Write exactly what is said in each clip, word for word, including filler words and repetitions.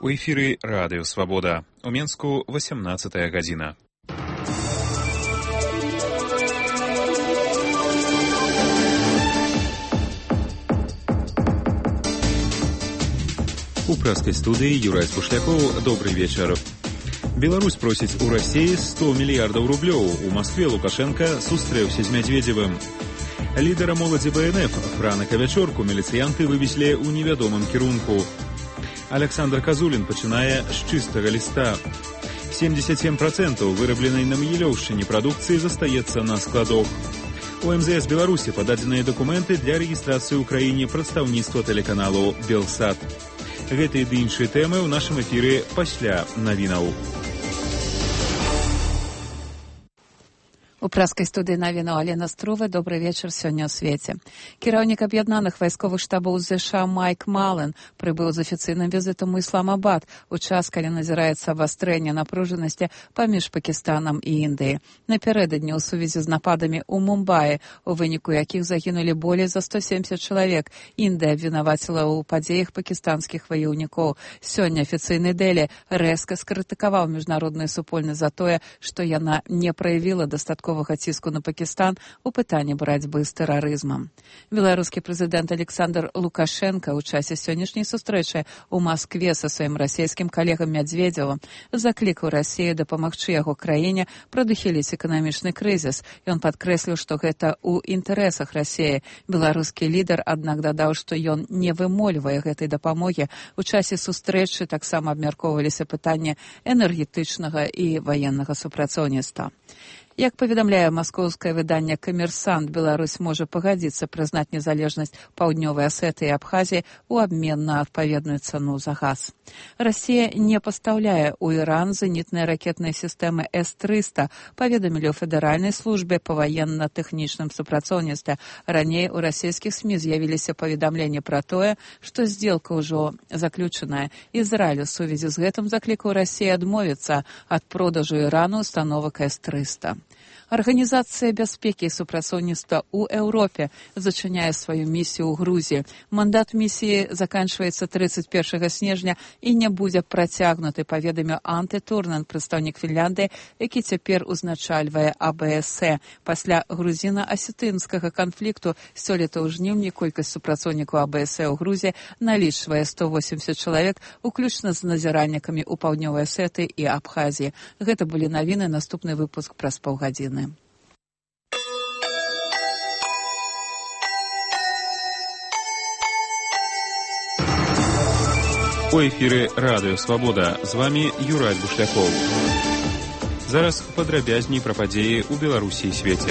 У эфіры Радыё Свабода. У Менску восемнадцатая гадзіна. У пражской студии Юрай Спушляков. Добрый вечер. Беларусь просіць у России сто миллиардов рублёў. У Москве Лукашенко сустрэўся з Мядзведзевым. Лідара моладзі бэ эн эф Франака Вячорку міліцыянты вывезлі ў невядомым кірунку. Александр Казулин пачынае з чыстага ліста. семьдесят семь процентов вырабленай на Магілёўшчыне прадукцыі застаецца на складах. У эм зэ эс Беларусі пададзеныя дакументы для рэгістрацыі ў краіне прадстаўніцтва тэлеканалу «Белсат». Гэтыя ды іншыя тэмы ў нашым эфіры пасля навінаў. У пражскай студыі навінаў Алена Струва. Добрый вечар сёння ў свеце. Кіраўнік аб'яднаных вайсковых штабоў ЗША Майк Мален прыбыў з афіцыйным візітам у Ісламабад у час, калі назіраецца абвастрэнне напружанасці паміж Пакістанам і Індыяй. Напярэдадні ў сувязі з нападамі ў Мумбаі, у выніку якіх загінулі болей за сто семьдесят чалавек, Індыя абвінаваціла ў падзеях пакістанскіх ваяўнікоў. Сёння афіцыйны Дэлі рэзка скрытыкаваў міжнародную супольнасць за тое, што яна не праявіла дастаткова ціску на Пакістан у пытанні барацьбы з тэрарызмам. Беларускі прэзідэнт Александр Лукашенко ў часе сённяшняй сустрэчы ў Маскве са сваім расійскім калегам Мядзведзевым заклікаў Расію дапамагчы яго краіне прадухіліць эканамічны крызіс. Ён падкрэсліў, што гэта ў інтарэсах Расіі. Беларускі лідар, аднак, дадаў, што ён не вымольвае гэтай дапамогі. У часе сустрэчы таксама абмяркоўваліся пытанні энергетычнага і ваеннага супрацоўніцтва. Як паведамляе маскоўскае выданне «Камерсант», Беларусь можа пагадзіцца прызнаць незалежнасць Паўднёвай Асетыі і Абхазіі ў абмен на адпаведную цану за газ. Расія не пастаўляе ў Іран зенітныя ракетныя сістэмы эс трыста, паведамілі ў Федэральнай службе па ваенна-тэхнічным супрацоўніцтве. Раней у расійскіх СМІ з'явіліся паведамленні пра тое, што здзелка ўжо заключаная. Ізраіль у сувязі з гэтым заклікаў Расіі адмовіцца ад продажу Ірану установак эс трыста. Арганізацыя бяспекі і супрацоўніцтва ў Еўропе зачыняе сваю місію ў Грузіі. Мандат місіі заканчваецца тридцать первого снежня і не будзе працягнуты, паведаміў Анте Турнен, прадстаўнік Фінляндыі, які цяпер узначальвае а бэ эс э. Пасля грузіна-асетынскага канфлікту сёлета ў жніўні колькасць супрацоўнікаў а бэ эс э ў Грузіі налічвае сто восемьдесят чалавек, уключна з назіраннікамі ў Паўднёвай Асетыі і Абхазіі. Гэта былі навіны, наступны выпуск праз паўгадзіны. У эфіры Радыё Свабода. З вами Юрай Бушляков. Зараз падрабязней пра падзеі ў Беларусі і свеце.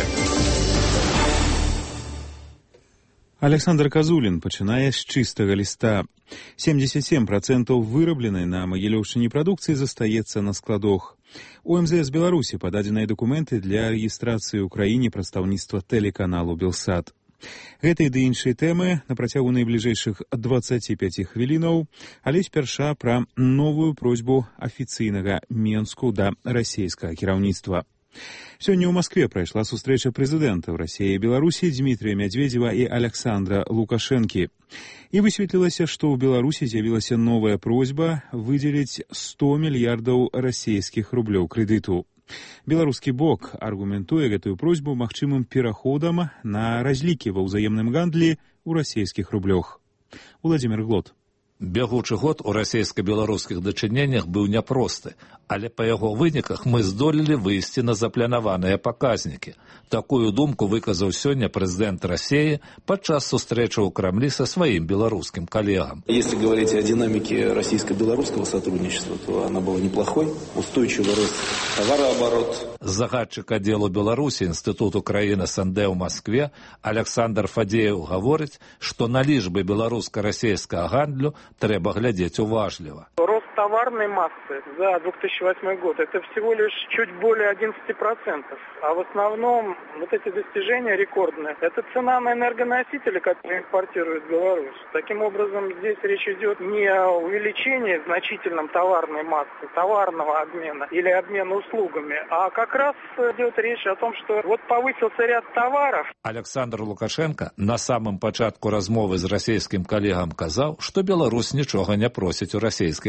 Александр Казулин пачынае з чыстага ліста. семьдесят семь процентов вырабленай на Магілёўшчыне прадукцыі застаецца на складах. У эм зэ эс Беларусі пададзеныя дакументы для рэгістрацыі ў краіне прадстаўніцтва тэлеканалу «Белсат». Гэтыя ды іншыя тэмы на працягу найбліжэйшых двадцати пяти хвілінаў, але спярша пра новую просьбу афіцыйнага Менску да расійскага кіраўніцтва. Сёння ў Маскве прайшла сустрэча прэзідэнтаў Расіі і Беларусі Дмітрія Мядзведзева і Александра Лукашэнкі. І высветлілася, што ў Беларусі з'явілася новая просьба выдзеліць сто мільярдаў расійскіх рублёў крэдыту. Беларускі бок аргументуе гэтую просьбу магчымым пераходам на разлікі ва ўзаемным гандлі ў расійскіх рублёх. Владимир Глот. Бягучы год у расійска-беларускіх дачыненнях быў няпросты, але па яго выніках мы здолелі выйсці на запланаваныя паказнікі. Такую думку выказаў сёння прэзідэнт Расіі падчас сустрэчы ў Крамлі са сваім беларускім калегам. Если говорить о динамике российско-белорусского сотрудничества, то она была неплохой. Устойчивый рост товарооборот. Загадчык аддзелу Беларусі Інстытуту краіны СНД ў Маскве Александр Фадзеев гаворыць, што на лічбы беларуска-расійскага гандлю трэба глядзець уважліва. Рост товарной массы за две тысячи восьмой год это всего лишь чуть более одиннадцати процентов. А в основном вот эти достижения рекордные. Это цена на энергоносители, которые импортирует Беларусь. Таким образом, здесь речь идет не о увеличении значительном товарной массы, товарного обмена или обмена услугами, а как раз идет речь о том, что вот повысился ряд товаров. Александр Лукашенко на самым пачатку размовы з расійскім калегам казаў, што Беларусь нічога не просіць у Расійскай Федэрацыі.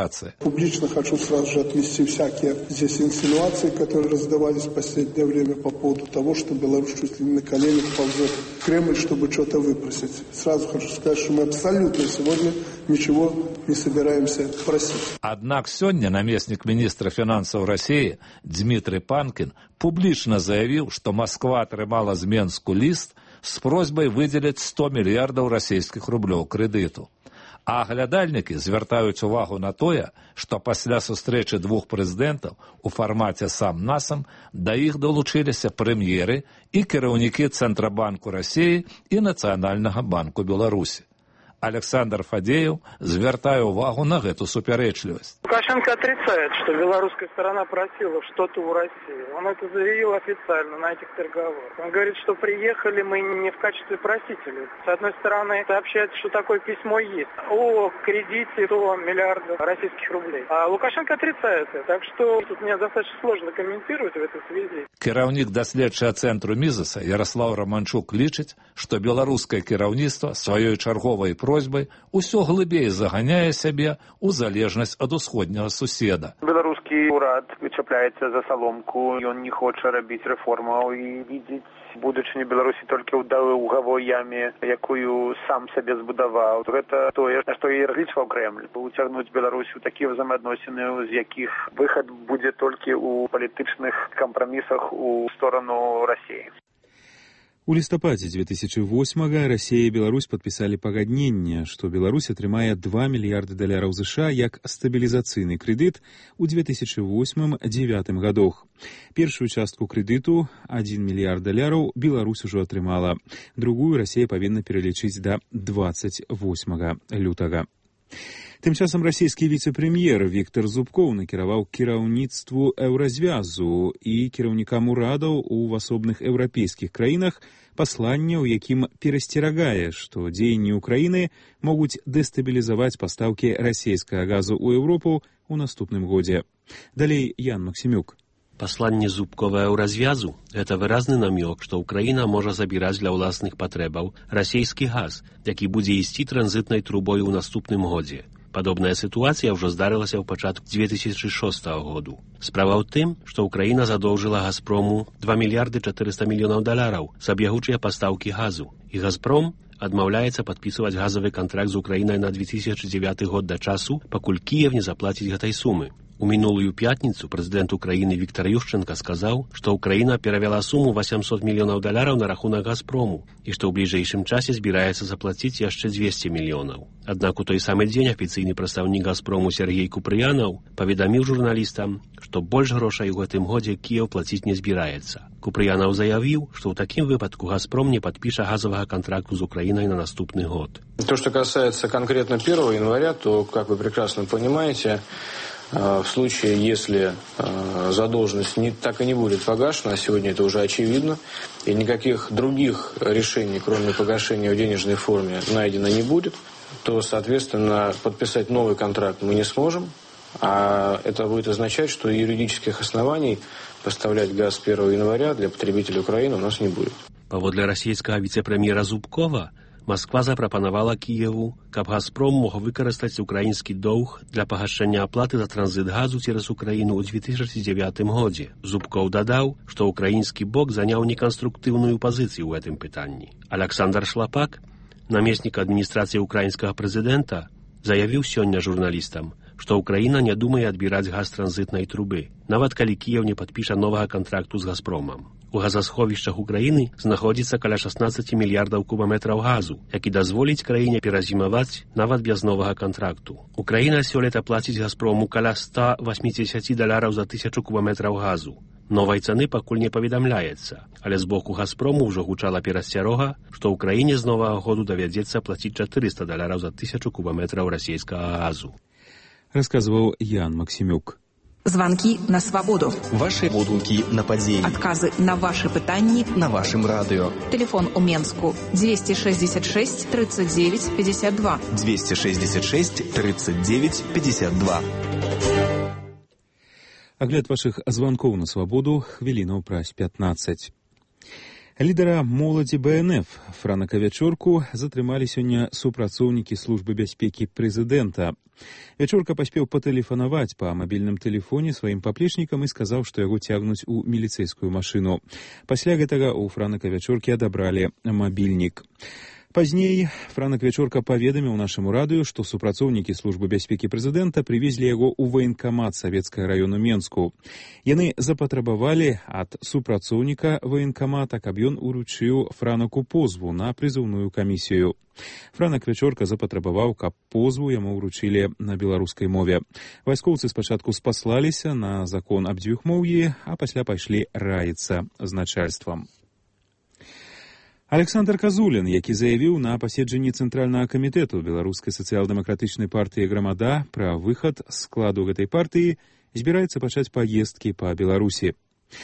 операции. Публично хочу сразу же отмести всякие здесь инсинуации, которые раздавались в последнее время по поводу того, что Беларусь чуть ли не на коленях ползет в Кремль, чтобы что-то выпросить. Сразу хочу сказать, что мы абсолютно сегодня ничего не собираемся просить. Однако сегодня наместник министра финансов России Дмитрий Панкин публично заявил, что Москва атрымала з Менску лист с просьбой выделить сто миллиардов российских рублей кредиту. А глядальники звертаюць увагу на тое, што пасля сустрэчы двух прэзідэнтаў у фармаце сам-насам да іх далучыліся прэм'еры і кіраўнікі Цэнтрабанку Расіі і Нацыянальнага банку Беларусі. Александр Фадеев звертае увагу на эту супярэчлівасць. Лукашенко отрицает, что белорусская сторона просила что-то у России. Он это заявил официально на этих переговорах. Он говорит, что приехали мы не в качестве просителей. С одной стороны, сообщается, что такое письмо есть о кредите сто миллиардов российских рублей. А Лукашенко отрицает это. Так что тут мне достаточно сложно комментировать в этой связи. Кіраўнік даследчага цэнтру Мізаса Ярослав Романчук лічыць, што беларускае кіраўніцтва сваёй чарговай просьбай усё глыбей заганяе сябе ў залежнасць ад усходняга суседа. Беларускі ўрад чапляецца за саломку, ён не хоча рабіць рэформаў і відзець будучыню Беларусі толькі ў даўгавой яме, якую сам сабе збудаваў. Гэта тое, на што і разлічваў Кремль. Уцягнуць Беларусь у такія взаемаадносіны, з якіх выхад будзе толькі ў палітычных кампрамісах у сторону Расіі. У лістападзе две тысячи восьмага Расія і Беларусь падпісалі пагадненне, што Беларусь атрымае два мільярды даляраў ЗША як стабілізацыйны крэдыт у две тысячи восьмым — дзевятым гадах. Першую частку крэдыту, адзін мільярд даляраў, Беларусь ужо атрымала. Другую Расія павінна пералічыць да дваццаць восьмага лютага. Тым часам расійскі віцэ-прэм'ер Віктор Зубкоў накіраваў кіраўніцтву еўразвязу і кіраўнікам урадаў у асобных еўрапейскіх краінах пасланне, у якім перасцерагае, што дзеянні Украіны могуць дэстабілізаваць пастаўкі расійскага газу ў Еўропу ў наступным годзе. Далей Ян Максімюк. Пасланне Зубкова еўразвязу – гэта выразны намёк, што Украіна можа забіраць для ўласных патрэбаў расійскі газ, які будзе ісці транзітнай трубой у наступным годзе. Падобная сітуацыя ўжо здарылася ў пачатку две тысячи шостага году. Справа ў тым, што Украіна задоўжыла Газпрому два мільярды чатырыста мільёнаў даляраў за бягучыя пастаўкі газу. І Газпром адмаўляецца падпісваць газавы кантракт з Украінай на две тысячи дзевяты год да часу, пакуль Кіев не заплаціць гэтай сумы. У мінулую пятніцу прэзідэнт Украіны Віктор Ющенко сказаў, што Украіна перавяла суму восемьсот мільёнаў даляраў на рахунак Газпрому і што ў бліжэйшым часе збіраецца заплаціць яшчэ двести мільёнаў. Аднак у той самы дзень афіцыйны прадстаўнік Газпрому Сергей Купрыянаў паведаміў журналістам, што больш грошай у гэтым годзе Кіев плаціць не збіраецца. Купрыянаў заявіў, што ў такім выпадку Газпром не подпіша газового контракту с Украиной на наступный год. То, что касается конкретно первого января, то, как вы прекрасно понимаете, в случае, если задолженность не, так и не будет погашена, а сегодня это уже очевидно, и никаких других решений, кроме погашения в денежной форме, найдено не будет, то, соответственно, подписать новый контракт мы не сможем, а это будет означать, что юридических оснований поставлять газ с первого января для потребителей Украины у нас не будет. Паводле расійскага віцэ-прэм'ера Зубкова, Москва запрапанавала Кіеву, каб Газпром мог выкарыстаць украінскі доўг для пагашэння аплаты за транзит газу цераз Украіну ў две тысячи дзевятым годзе. Зубков дадаў, што украінскі бок заняў неканструктыўную пазіцыю ў гэтым пытанні. Александр Шлапак, намеснік адміністрацыі украінскага прэзідэнта, заявіў сёння журналістам, што Украіна не думае адбіраць газ транзітнай трубы, нават калі Кіев не падпіша новага кантракту з Газпромам. У газасховішчах Украіны знаходзіцца каля шестнадцать мільярдаў кубаметраў газу, які дазволіць краіне перазімаваць нават без новага кантракту. Украіна сёлета плаціць Газпрому каля ста восьмидесяти даляраў за тысячу кубаметраў газу. Новай цаны пакуль не паведамляецца, але з боку Газпрому ўжо гучала перасцярога, што Украіне з новага году давядзецца плаціць четыреста даляраў за тысячу кубаметраў расійскага газу. Рассказывал Ян Максимюк. Звонки на свободу. Ваши водгуки на подзеі. Отказы на ваши пытанні на вашем радио. Телефон у Менску двести шестьдесят шесть тридцать девять пятьдесят два. двести шестьдесят шесть тридцать девять пятьдесят два. Агляд вашых звонков на свободу хвілінаў праз пятнадцать. Лідара моладзі бэ эн эф Франака Вячорку затрымалі сёння супрацоўнікі службы бяспекі прэзідэнта. Вячорка паспеў патэлефанаваць па мабільным тэлефоне сваім паплечнікам і сказаў, што яго цягнуць у міліцэйскую машыну. Пасля гэтага у Франака Вячоркі адабралі мабільнік. Пазней Франак Вячорка паведаміў нашаму радыё, што супрацоўнікі службы бяспекі прэзідэнта прывезлі яго ў ваенкамат савецкага раёну Менску. Яны запатрабавалі ад супрацоўніка ваенкамата, каб ён уручыў Франаку позву на прызыўную камісію. Франак Вячорка запатрабаваў, каб позву яму ўручылі на беларускай мове. Вайскоўцы спачатку спаслаліся на закон аб дзвюхмоўі, а пасля пайшлі раіцца з начальствам. Александр Казулін, які заявіў на паседжанні Цэнтральнага камітэту Беларускай сацыял-дэмакратычнай партыі «Грамада» пра выхад з складу гэтай партыі, збіраецца пачаць паездкі па Беларусі.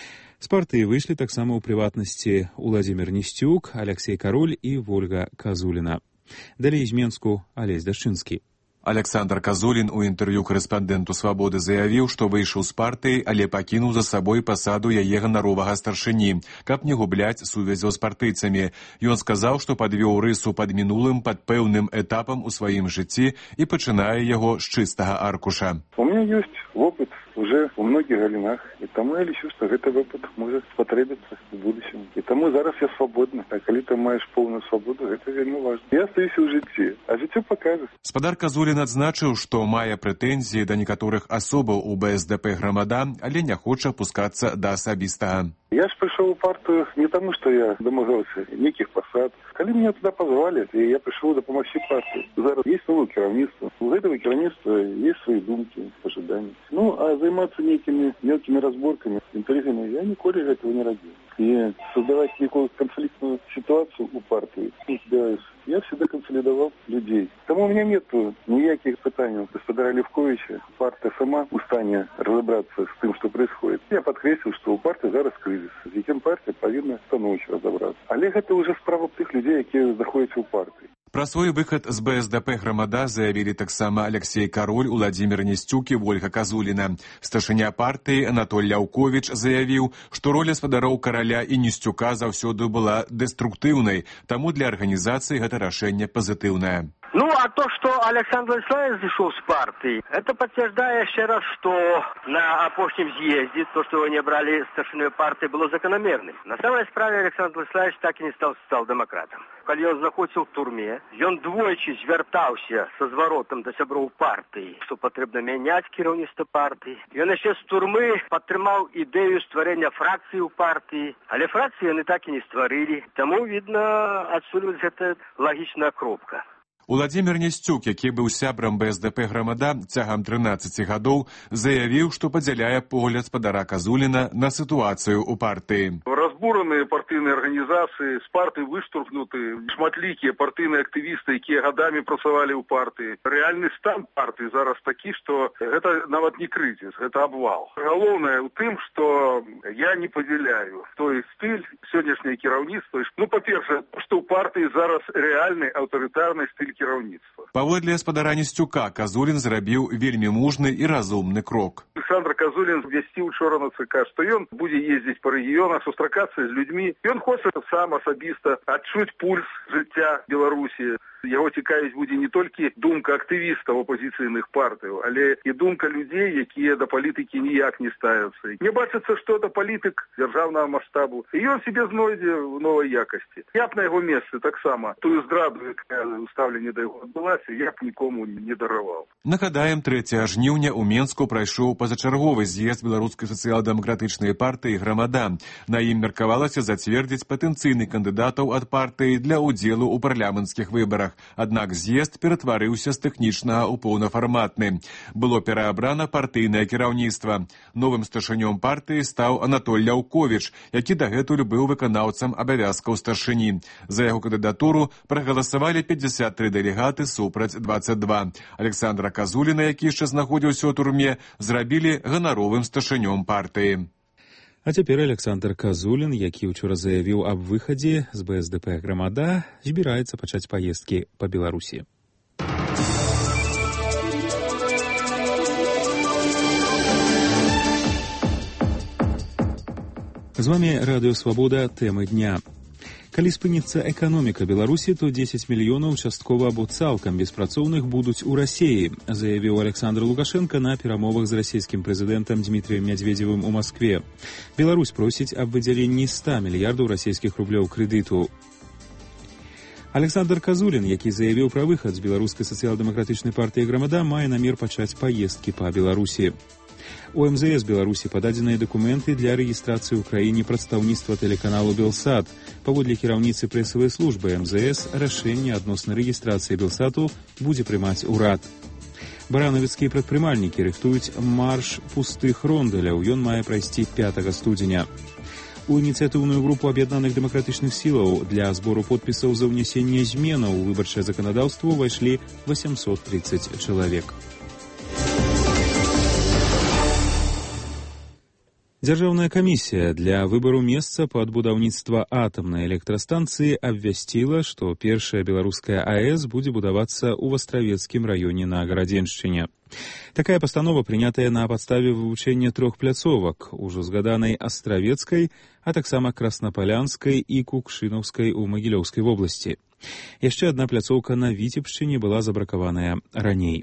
З партыі выйшлі таксама ў прыватнасці Уладзімір Несцюк, Аляксей Кароль і Вольга Казуліна. Далей з Менску Алесь Дашчынскі. Александр Казулін у інтэрв'ю карэспандэнту «Свабоды» заявіў, што выйшаў з партыі, але пакінуў за сабой пасаду яе ганаровага старшыні, каб не губляць сувязяў з партыйцамі. Ён сказаў, што падвёў рысу пад минулым, пад пэўным этапам у сваім жыцці і пачынае яго з чыстага аркуша. У меня есть опыт уже у многих галинах, и тому я лечу, что этот опыт может потребиться в будущем. И тому зараз я свободна. А коли ты маешь полную свободу, это вельми важно. Я остаюсь у житті, а життя покажет. Спадар Казулін адзначыў, што мае прэтэнзіі да некаторых асобаў у бэ эс дэ пэ «Грамада», але не хоча пускацца да асабістага. Я ж пришел в партию не тому, что я домагался неких посад. Когда меня туда позвали, я пришел допомогти партии. Зараз есть новое керівництво. У этого керівництва есть свои думки, ожидания. Ну, а заниматься некими мелкими разборками, интригами, я николи этого не родил. И создавать некую конфликтную ситуацию у партии не собираюсь. Я всегда консолидовал людей. Тому у меня нет никаких пытаний у господина Левковича. Партия сама в стані разобраться с тем, что происходит. Я подкреслил, что у партии зараз кризис, з яким партия повинна становче разобраться. Але это уже справа тих людей, які знаходяться у партии. Пра свой выхад з бэ эс дэ пэ «Грамада» заявілі таксама Аляксей Кароль, Уладзімір Несцюк і Вольга Казуліна. Старшыня партыі Анатоль Ляўковіч заявіў, што роля спадароў Караля і Несцюка заўсёды была дэструктыўнай, таму для арганізацыі гэта рашэнне пазітыўнае. Ну, а то, что Александр Владиславович зашел с партии, это подтверждает еще раз, что на опошнем съезде то, что его не брали старшиной партии, было закономерным. На самой справе Александр Владиславович так и не стал социал-демократом. Когда он находился в турме, он двойчі звертался со зворотом до сябров партии, что потребно менять кіраўніцтва партии. И он еще с турмы подтримал идею створения фракции у партии, але фракции они так и не створили. Тому, видно, отсюда это логичная кропка. Уладзімір Несцюк, які быў сябрам бэ эс дэ пэ «Грамада» цягам трынаццаці гадоў, заявіў, што падзяляе погляд спадара Казуліна на сітуацыю ў партыі. Разбураныя партыйныя арганізацыі, з партыі выштурхнуты шматлікія партыйныя актывісты, якія гадамі працавалі ў партыі. Рэальны стан партыі зараз такі, што гэта нават не крызіс, гэта абвал. Галоўнае ў тым, што я не падзяляю той стыль сённяшняе кіраўніцтва. Ну, па-першае, што ў партыі зараз рэальны аўтарытарны стыль кіраўніцтва. Паводле спадара Несцюка, Казулін зрабіў вельмі мужны і разумны крок. Александр Казулін абвясціў учора на ЦК, што ён будзе ездзіць па рэгіёнах, сустракацца з людзьмі. Ён хоча сам асабіста адчуць пульс жыцця Беларусі. Яго цікавіць будзе не толькі думка актывістаў апозіцыйных партыяў, але і думка людзей, якія да палітыкі ніяк не ставяцца. Не бачыцца, што это палітык дзяржаўнага маштабу. І ён себе знойдзе в новай якасці. Я б на яго месцы таксама тую здраду, якая устаўленне да яго адбылася, я б нікому не дараваў. Нагадаем, трэцяга жніўня ў Менску прайшоў пазачарговы з'езд Беларускай сацыял-дэмакратычнай партыі «Грамада». На ім меркавалася зацвердзіць патэнцыйных кандыдатаў ад партыі для ўдзелу ў парламенцкіх выбарах. Аднак з'езд ператварыўся з тэхнічнага ў паўнафарматны. Было пераабрана партыйнае кіраўніцтва. Новым старшынём партыі стаў Анатоль Ляўковіч, які дагэтуль быў выканаўцам абавязкаў старшыні. За яго кандыдатуру прагаласавалі пятьдесят три дэлегаты супраць двадцать два. Александра Казуліна, які яшчэ знаходзіўся ў турме, зрабілі ганаровым старшынём партыі. А цяпер Александр Казулін, які ўчора заявіў аб выхадзе з бэ эс дэ пэ «Грамада», збіраецца пачаць паездкі па Беларусі. З вами Радыё Свабода, тэмы дня. Калі спыніцца эканоміка Беларусі, то дзесяць мільёнаў часткова або цалкам беспрацоўных будуць у Расіі, заявіў Александр Лукашенко на перамовах з расійскім прэзідэнтам Дмітрием Медведевым у Маскве. Беларусь просіць аб выдзяленні ста мільярдаў расійскіх рублёў крэдыту. Александр Казулін, які заявіў пра выхад з беларускай сацыял-дэмакратычнай партыі «Грамада», мае намер пачаць паездкі па Беларусі. У эм зэ эс Беларусі пададзеныя дакументы для рэгістрацыі ў краіне прадстаўніцтва тэлеканалу «Белсат». Паводле кіраўніцы прэсавай службы эм зэ эс рашэнне адносна рэгістрацыі «Белсату» будзе прымаць урад. Баранавіцкія прадпрымальнікі рыхтуюць марш пустых рондаляў. Ён мае прайсці пятага студзеня. У ініцыятыўную групу аб'яднаных дэмакратычных сілаў для збору подпісаў за ўнясенне зменаў у выбарчае заканадаўства ўвайшлі восемьсот тридцать чалавек. Дзяржаўная камісія для выбару месца пад будаўніцтва атамнай электрастанцыі абвясціла, што першая беларуская АЭС будзе будавацца ў Астравецкім раёне на Гарадзеншчыне. Такая пастанова прынятая на падставе вывучэння трох пляцовак, ужо згаданай Астравецкай, а таксама Краснапалянскай і Кукшынаўскай у Магілёўскай вобласці. Яшчэ адна пляцоўка на Віцебшчыне была забракаваная раней.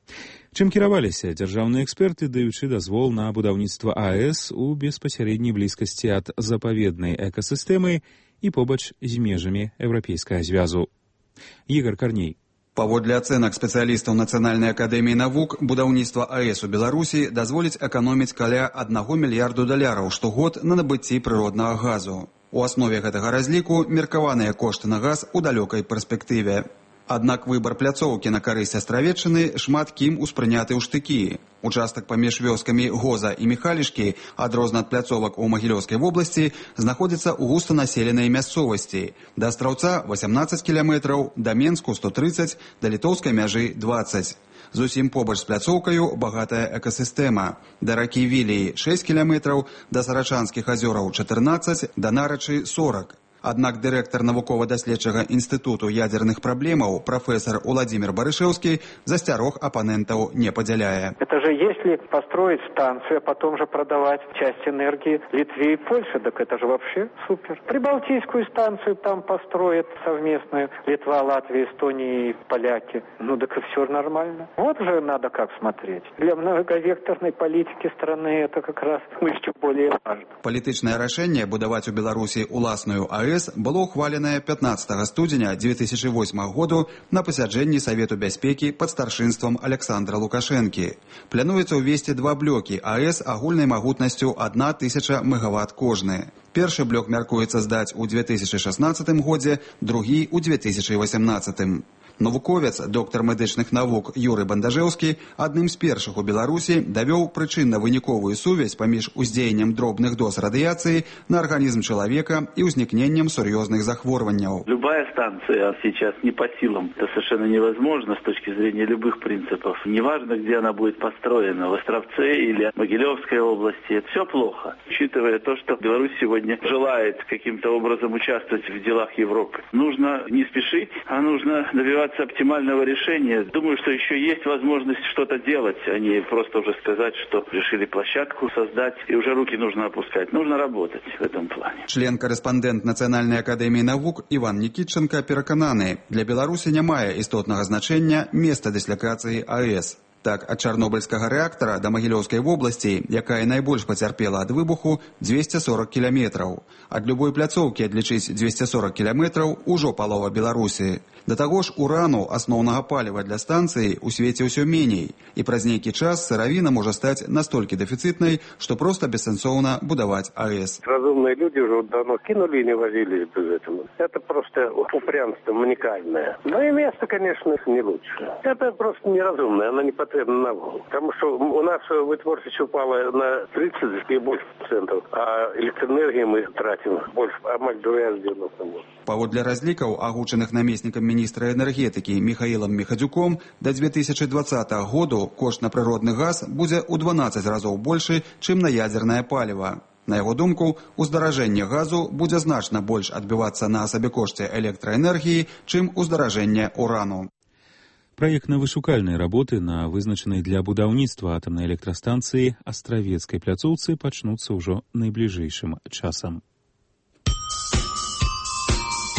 Чым кіраваліся дзяржаўныя эксперты, даючы дазвол на будаўніцтва АЭС у беспасярэдняй блізкасці ад запаведнай экасістэмы і побач з межамі еўрапейскага звязу. Ігор Карней. Паводле ацэнак спецыялістаў Нацыянальнай акадэміі навук, будаўніцтва АЭС у Беларусі дазволіць эканоміць каля аднаго мільярду даляраў штогод на набыцці прыроднага газу. У аснове гэтага разліку меркаваныя кошты на газ у далёкай перспектыве. Аднак выбар пляцоўкі на карысць Астравеччыны шмат кім успрыняты ў штыкі. Участак паміж вёскамі Гоза і Міхалішкі, адрознна ад пляцовак у Магілёўскай вобласці, знаходзіцца ў густанаселенай мясцовасці. Да Астраўца восемнадцать кіламетраў, да Менску сто тридцать, да літоўскай мяжы двадцать. Зусім побач з пляцоўкаю багатая экасістэма. Да ракі Віліі шесть кіламетраў, да Сарачанскіх азёраў чатырнаццаць, да Нарачы сорок. Аднак дырэктар навукова-даследчага інстытуту ядзерных праблемаў прафесор Уладзімир Барышэўскі засцярог апанентаў не падзяляе. Это же если построить станцию, а потом же продавать часть энергии Литве и Польше, так это же вообще супер. Прибалтийскую станцию там построят совместную Литва, Латвия, Эстония и поляки. Ну так и все нормально. Вот же надо как смотреть. Для многовекторной политики страны это как раз еще более важно. Палітычнае рашэнне будаваць у Беларусі уласную АЭС было ухваленае пятнадцатага студзеня две тысячи восьмага году на пасяджэнні Савету бяспекі пад старшынствам Александра Лукашэнкі. Плануецца ўвесці два блокі АЭС агульнай магутнасцю одна тысяча мегаватт кожны. Першы блок мяркуецца здаць у две тысячи шаснаццатым годзе, другі ў две тысячи восемнаццатым. Навуковец, доктар медычных навук Юрый Бандажэўскі, адным з першых у Беларусі давёў прычынна-выніковую сувязь паміж уздзеяннем дробных доз радыяцыі на арганізм чалавека і ўзнікненнем сур'ёзных захворванняў. Любая станция сейчас не по силам. Это совершенно невозможно с точки зрения любых принципов. Неважно, где она будет построена, в Островце или в Могилевской области. Это все плохо, учитывая то, что Беларусь сегодня желает каким-то образом участвовать в делах Европы. Нужно не спешить, а нужно добиваться оптимального решения. Думаю, что еще есть возможность что-то делать, а не просто уже сказать, что решили площадку создать, и уже руки нужно опускать. Нужно работать в этом плане. Член-карэспандэнт Нацыянальнай акадэміі навук Іван Нікітчанка перакананы, для Беларусі не мае істотнага значэння месца дыслакацыі АЭС. Так, ад чарнобыльскага рэактара да Магілёўскай вобласці, якая найбольш пацярпела ад выбуху, двести сорок кіламетраў. Ад любой пляцоўкі адлічыць двести сорок кіламетраў ужо палова Беларусі. Да таго ж урану, асноўнага паліва для станцыі, у свеце ўсё меней, і праз нейкі час сыравіна можа стаць настолькі дэфіцытнай, што проста бессэнсоўна будаваць АЭС. Разумные люди уже давно кинули и не возили без этого. Это просто упрямство уникальное. Но и место, конечно, не лучше. Это просто неразумное, оно не потребно навуку. Потому что у нас вытворчесть упала на тридцать и больше процентов, а электроэнергии мы тратим больше, а мать два разделов. Паводле разлікаў, агучаных намеснікам міністра энергетыкі Михаилом Михадзюком, да две тысячи двадцатага году кошт на прыродны газ будзе ў дванаццаць разоў большы, чым на ядзернае паліва. На яго думку, уздаражэнне газу будзе значна больш адбівацца на сабекошце электраэнергіі, чым уздаражэнне урану. Праектна-вышукальныя работы на вызначанай для будаўніцтва атамнай электрастанцыі Астравецкай пляцоўцы пачнуцца ўжо найбліжэйшым часам.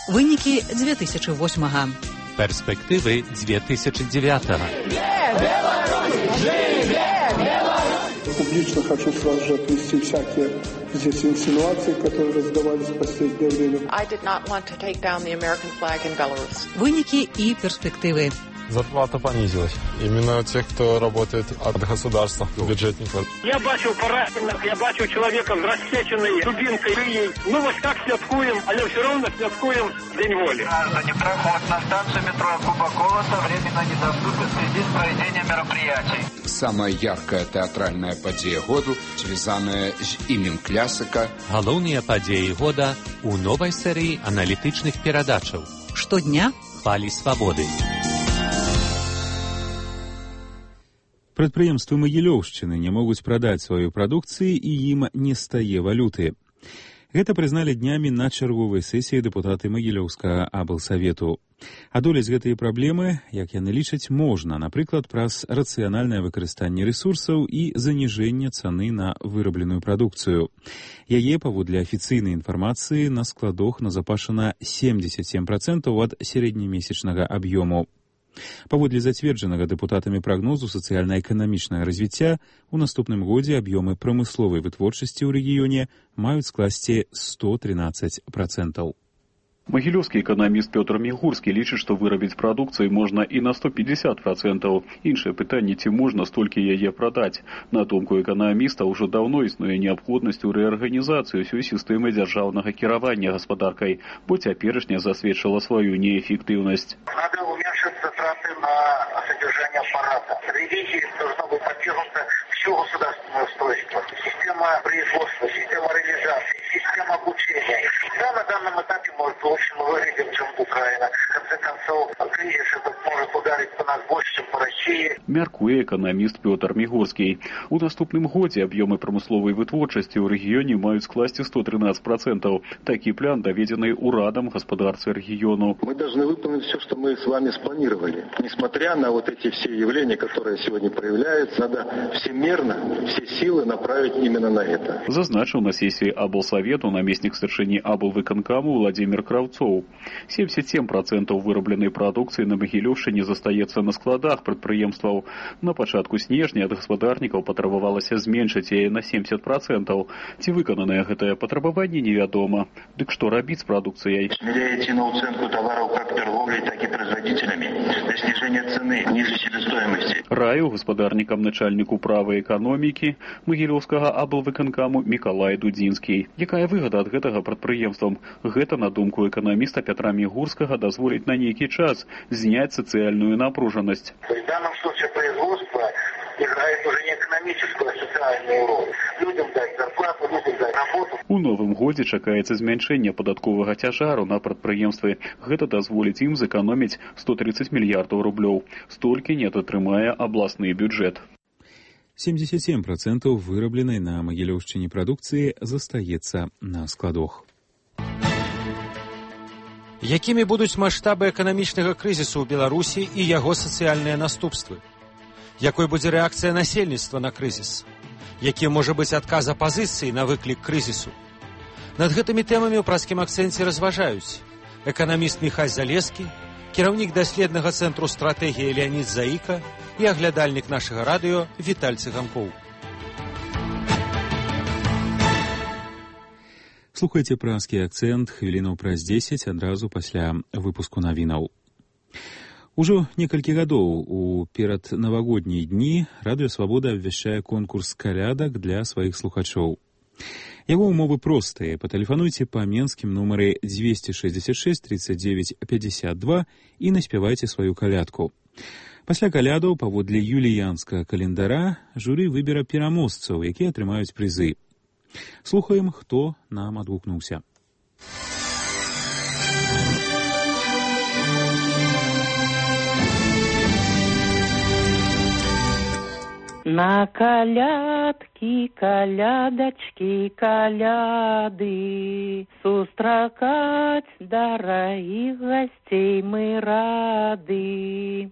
Вынікі две тысячи восьмага. Перспективы две тысячи девятого. Публично хочу сразу же отвести всякие здесь инсинуации, которые раздавались в последнее время. Вынікі і перспективы. Зарплата понизилась. Именно тех, кто работает от государства, бюджетников. Я бачу пораненых, я бачу человека с рассеченной дубинкой шеей. Ну вот как святкуем, але все равно святкуем День воли. Граждане, проход на станцию метро Кубакова временно недоступен в связи с проведением мероприятий. Самая яркая театральная подея году, связанная с именем классика. Головные подеи года у новой серии аналитичных передачаў. Штодня Хвалі свободы. Прадпрыемствы Магілёўшчыны не могуць прадаць сваю прадукцыю і ім не стае валюты. Гэта прызналі днямі на чарговай сесіі дэпутаты Магілёўскага аблсавету. Адолець гэтыя праблемы, як яны лічаць, можна, напрыклад, праз рацыянальнае выкарыстанне рэсурсаў і заніжэнне цаны на вырабленую прадукцыю. Яе, паводле афіцыйнай інфармацыі, на складах назапашана семьдесят семь процентов ад сярэднемесячнага аб'ёму. Паводле зацверджанага дэпутатамі прагнозу сацыяльна-эканамічнага развіцця, у наступным годзе аб'ёмы прамысловай вытворчасці ў рэгіёне маюць скласці сто тринадцать процентов. Магілёўскі эканаміст Пётр Мігурскі лічыць, што вырабіць прадукцыю можна і на сто пятьдесят процентов. Іншае пытанне, ці можна столькі яе прадаць. На думку эканаміста, ўжо даўно існуе неабходнасць у рэарганізацыі ўсёй сістэмы дзяржаўнага кіравання гаспадаркай, бо цяперашняя засведчыла сваю неэффектыўнасць. Надо уменьшить затраты на содержание аппарата. Ревизии должно быть подвергнуто все государственное устройство. Система производства, система реализации, система обучения. Да, на данном этапе может лучше мы выглядим, чем Украина. В конце концов, кризис этот может ударить по нас больше, чем по России. Мяркуе эканаміст Пётр Мігурскі. У наступным годзе аб'ёмы прамысловай вытворчасці ў рэгіёне маюць скласці сто тринадцать процентов. Такі план даведзены урадам гаспадарцы рэгіёну. Мы должны выполнить все, что мы с вами спланировали. Несмотря на вот эти все явления, которые сегодня проявляются, надо всемерно все силы направить именно на это. Зазначил на сессии аблсавету наместник старшыні аблвыканкаму Владимир Кравцов. семьдесят семь процентов вырабленай прадукцыі на Магілёўшчыне застаецца на складах прадпрыемстваў. На пачатку снежня ад гаспадарнікаў патрабавалася зменшыць яе на семьдесят процентов. Ці выкананае гэтае патрабаванне невядома. Дык што рабіць з прадукцыяй? Смелее идти на уценку товаров как торговлей, так и производителями для снижения цены ниже себестоимости. Раю гаспадарнікам начальніку права эканомікі Магілёўскага аблвыканкаму Мікалай Дудзінскі. Якая выгада ад гэтага прадпрыемствам? Гэта, на думку эканаміста Петра Мігурскага, дазволіць на нейкі час зняць сацыяльную напружанасць. В данном случае производство играет уже не экономическую, а социальную роль. Людям дать зарплату, людям дать работу. У новым годзе чакаецца змяншэнне падатковага цяжару на прадпрыемствы. Гэта дазволіць ім зэканоміць сто тридцать мільярдаў рублёў. Столькі не атрымае абласны бюджэт. семьдесят семь процентов вырабленай на Магілёўшчыне прадукцыі застаецца на складах. Якімі будуць маштабы эканамічнага крызісу ў Беларусі і яго сацыяльныя наступствы? Якой будзе рэакцыя насельніцтва на крызіс? Які можа быць адказ апазіцыі на выклік крызісу? Над гэтымі тэмамі ў праскім акцэнце разважаюць эканаміст Міхась Залескі, кіраўнік даследнага цэнтру стратэгіі Леонід Заіка і аглядальнік нашага радыё Віталь Цыганкоў. Слухайце праскі акцэнт хвілінаў праз дзесяць адразу пасля выпуску навінаў. Ужо некалькі гадоў у пераднавагоднія дні Радыё Свабода абвяшчае конкурс калядак для сваіх слухачоў. Яго ўмовы простыя. Патэлефануйце па менскім нумары двести шестьдесят шесть тридцать девять пятьдесят два і наспявайце сваю калядку. Пасля калядаў, паводле юліянскага календара, журы выбера пераможцаў, якія атрымаюць прызы. Слухаем, хто нам адгукнуўся. На калядкі, калядачкі, каляды, сустракаць дарагіх гасцей мы рады.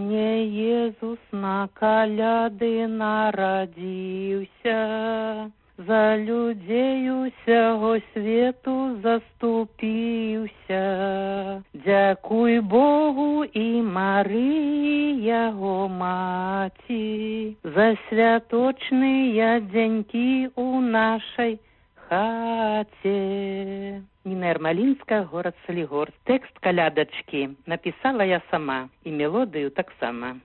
Пане Езус на каляды нарадзіўся, за людей усяго свету заступіўся. Дзякуй Богу і Марыі яго маці за святочныя дзянькі у нашай хаце. Ніна Ярмалінская, горад Салігорск. Тэкст «Калядачкі» напісала я сама, і мелодыю таксама.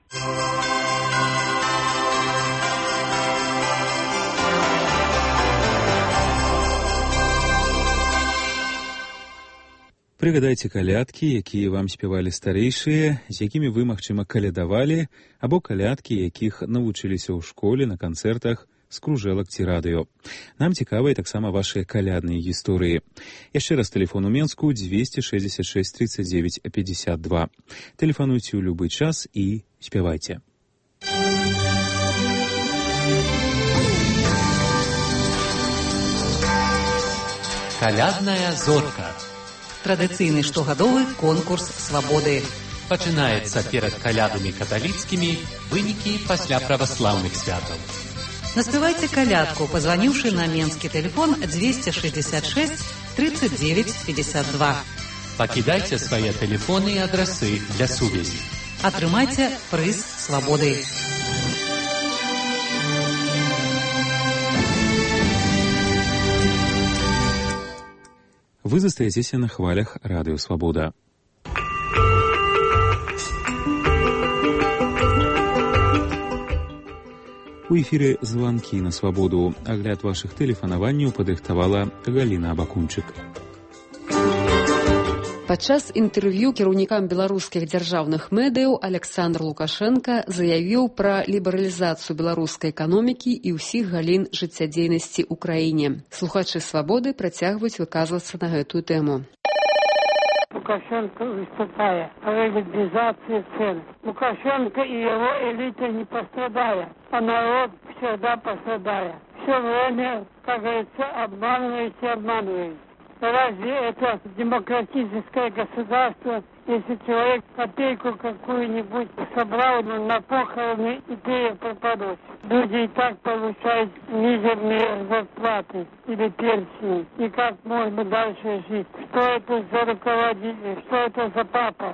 Прыгадайце калядкі, якія вам спявалі старэйшыя, з якімі вы, магчыма, калядавалі, або калядкі, якіх навучыліся ў школе, на канцэртах, з кружэлак ці радыё. Нам цікавыя таксама вашыя калядныя гісторыі. Яшчэ раз тэлефон у Менску двести шестьдесят шесть тридцать девять пятьдесят два. Тэлефануйце ў любы час і спявайце. Калядная зорка. Традыцыйны штогадовы конкурс свабоды. Пачынаецца перад калядамі каталіцкімі, вынікі пасля праваслаўных святаў. Наспевайте колядку, позвонивший на менский телефон двести шестьдесят шесть тридцать девять пятьдесят два. Покидайте свои телефоны и адресы для сувязі. Атрымайте приз свободы. Вы застаетесь на хвалях Радио Свобода. У эфіры званкі на свабоду. Агляд вашых тэлефанаванняў падрыхтавала Галіна Абакунчык. Падчас інтэрв'ю кіраўнікам беларускіх дзяржаўных медыяў Александр Лукашенко заявіў пра лібералізацыю беларускай эканомікі і ўсіх галін жыццядзейнасці ў краіне. Слухачы свабоды працягваюць выказвацца на гэтую тэму. Лукашенко выступая о либерализации цен. Лукашенко и его элита не пострадая, а народ всегда пострадая. Все время, как говорится, обманываете и обманываете. Разве это демократическое государство, если человек копейку какую-нибудь собрал на похороны, и ты ее пропадут? Люди и так получают мизерные зарплаты или пенсии. И как можно дальше жить? Что это за руководитель? Что это за папа?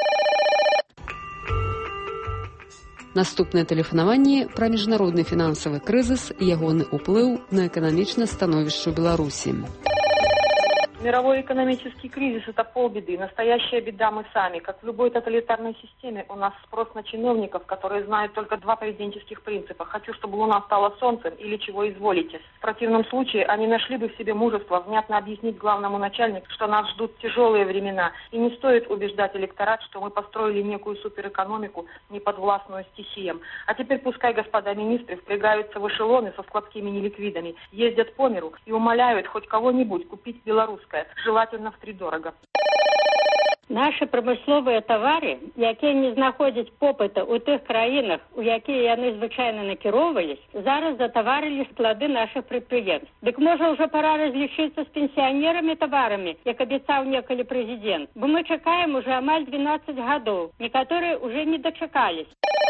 Наступнае тэлефанаванне пра міжнародны фінансавы крызіс і ягоны ўплыў на эканамічнае становішча ў Беларусі. Мировой экономический кризис – это полбеды. Настоящая беда мы сами. Как в любой тоталитарной системе, у нас спрос на чиновников, которые знают только два поведенческих принципа. Хочу, чтобы луна стала солнцем, или чего изволите. В противном случае они нашли бы в себе мужество внятно объяснить главному начальнику, что нас ждут тяжелые времена. И не стоит убеждать электорат, что мы построили некую суперэкономику, неподвластную стихиям. А теперь пускай господа министры впрягаются в эшелоны со складскими неликвидами, ездят по миру и умоляют хоть кого-нибудь купить белорусское. Желательно втридорого. Наши промысловые товары, якія не знаходзяць попыта ў тых краінах, у якія яны звычайна накіроўвались, зараз затаварылі склады наших прадпрыемств. Дык можа ўжо пора разлічыцца з пенсіянерамі таварамі, як абяцаў некалі прэзідэнт. Бо мы чакаем уже амаль двенадцать гадоў. Некаторыя уже не дачакались.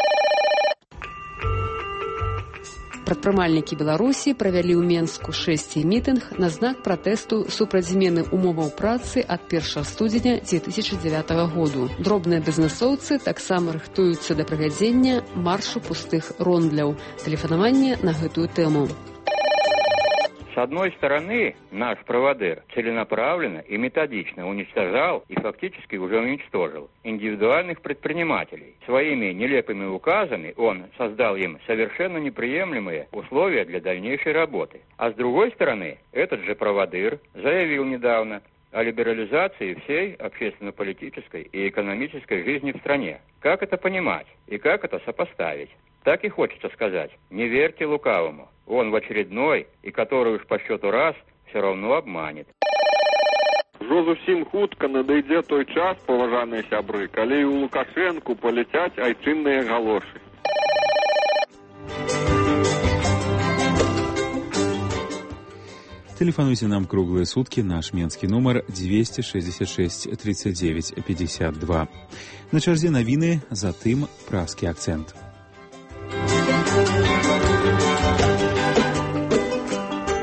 Прадпрымальнікі Беларусі правялі ў Менску шэсці мітынг на знак пратэсту супраць змены ўмоваў працы ад першага студзеня дзве тысячы дзевятага году. Дробныя бізнэсоўцы таксама рыхтуюцца да правядзення маршу пустых рондляў. Тэлефанаванне на гэтую тэму. С одной стороны, наш проводыр целенаправленно и методично уничтожал и фактически уже уничтожил индивидуальных предпринимателей. Своими нелепыми указами он создал им совершенно неприемлемые условия для дальнейшей работы. А с другой стороны, этот же проводыр заявил недавно о либерализации всей общественно-политической и экономической жизни в стране. Как это понимать и как это сопоставить? Так и хочется сказать, не верьте лукавому. Он в очередной, и который уж по счету раз, все равно обманет. Ужо зусім хутка надыйдзе той час, паважаныя сябры, калі у Лукашэнку паляцяць айчынныя галошы. Телефонуйте нам круглые сутки, наш менский номер двести шестьдесят шесть тридцать девять пятьдесят два. На чарзе навіны, затым пражскі акцент.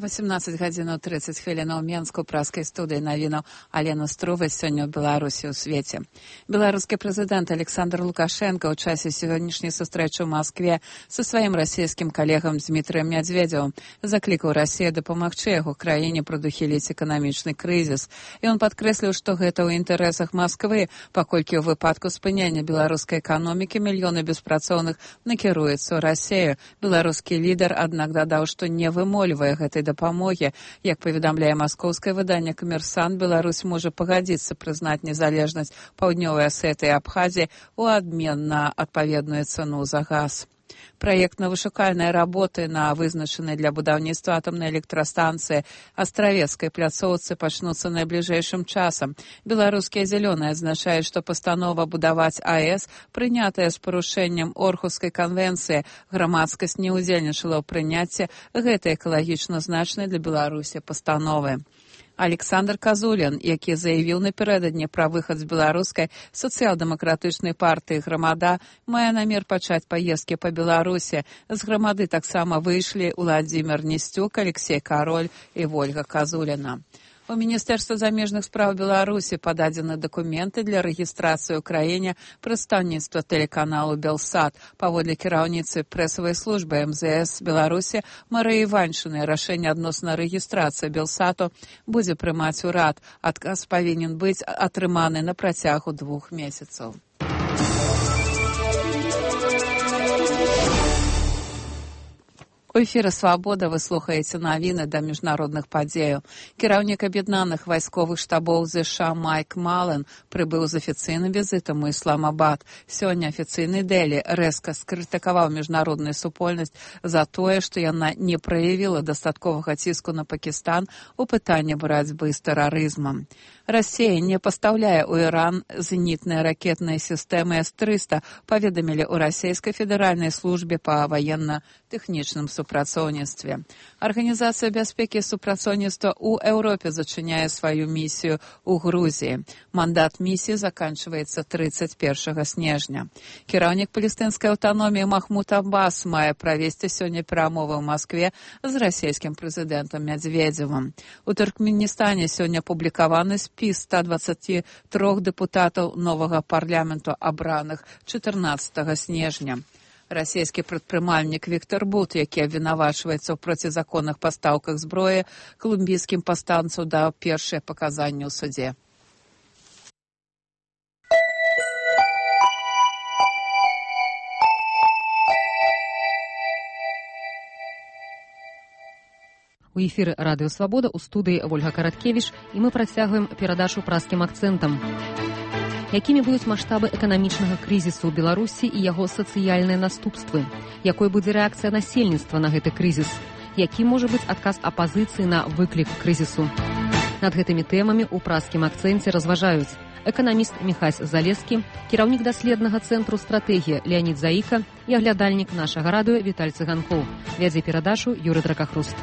восемнадцать гадзінаў тридцать хвілінаў Менску праскай студыі навінаў Алена Струвай сёння ў Беларусі ў свеце. Беларускі прэзідэнт Александр Лукашенко ў часе сённяшняй сустрэчы ў Маскве са сваім расійскім калегам Дмітрыем Мядзведзевым заклікаў Расію дапамагчы яго краіне прадухіліць эканамічны крызіс. І ён падкрэсліў, што гэта ў інтарэсах Масквы, паколькі ў выпадку спынення беларускай эканомікі мільёны беспрацоўных накіруецца ў Расію. Беларускі лідар, аднак, дадаў, што не вымолівае гэтай дапамогі. Як паведамляе маскоўскае выданне «Камерсант», Беларусь можа пагадзіцца прызнаць незалежнасць Паўднёвай Асетыі і Абхазіі ў абмен на адпаведную цану за газ. Праектна-вышукальныя работы на вызначанай для будаўніцтва атамнай электрастанцыі Астравецкай пляцоўцы пачнуцца найбліжэйшым часам. Беларускія зялёныя адзначаюць, што пастанова будаваць АЭС, прынятая з парушэннем Орхускай канвенцыі, грамадскасць не ўдзельнічала ў прыняцці гэтай экалагічна значнай для Беларусі пастановы. Александр Казулін, які заявіў напярэдадні пра выхад з беларускай сацыял-дэмакратычнай партыі «Грамада», мае намер пачаць паездкі па Беларусі. З «Грамады» таксама выйшлі Уладзімір Несцюк, Алексей Кароль і Вольга Казуліна. У Міністэрства замежных спраў Беларусі пададзены дакументы для рэгістрацыі ў краіне прадстаўніцтва тэлеканалу «Белсат». Паводле кіраўніцы прэсавай службы эм зэ эс Беларусі Марыі Іваншчыны рашэнне адносна рэгістрацыі «Белсату» будзе прымаць урад. Адказ павінен быць атрыманы на працягу двух месяцаў. У эфіры «Свабода» вы слухаеце навіны да міжнародных падзеяў. Кіраўнік аб'яднаных вайсковых штабоў ЗША Майк Мален прыбыў з афіцыйным візітам у Ісламабад. Сёння афіцыйны Дэлі рэзка скрытыкаваў міжнародную супольнасць за тое, што яна не праявіла дастатковага ціску на Пакістан у пытанні барацьбы з тэрарызмам. Расія не пастаўляе ў Іран зенітныя ракетныя сістэмы эс трыста, паведамілі ў расійскай федэральнай службе па ваенна-тэхнічным супрацоўніцтве. Арганізацыя бяспекі і супрацоўніцтва ў Еўропе зачыняе сваю місію ў Грузіі. Мандат місіі заканчваецца тридцать першага снежня. Кіраўнік палестынскай аўтаноміі Махмуд Аббас мае правесці сёння перамовы ў Маскве з расійскім прэзідэнтам Мядзведзевым. У Туркменістане сёння апублікаваны спіс ста дваццаці трох дэпутатаў новага парламенту, абраных чатырнаццатага снежня. Расійскі прадпрымальнік Віктор Бут, які абвінавачваецца ў процізаконных пастаўках зброі, колумбійскім паўстанцу даў першыя паказанні ў судзе. У эфіры радыё «Свабода», у студыі Вольга Караткевіч, і мы працягваем перадачу праскім акцэнтам. Якімі будуць маштабы эканамічнага крызісу ў Беларусі і яго сацыяльныя наступствы? Якой будзе рэакцыя насельніцтва на гэты крызіс? Які можа быць адказ апазіцыі на выклік крызісу? Над гэтымі тэмамі ў праскім акцэнце разважаюць эканаміст Міхась Залескі, кіраўнік даследнага цэнтру стратэгія Леонід Заіка і аглядальнік нашага радыё Віталь Цыганкоў. Вядзе перадачу Юры Дракахруст.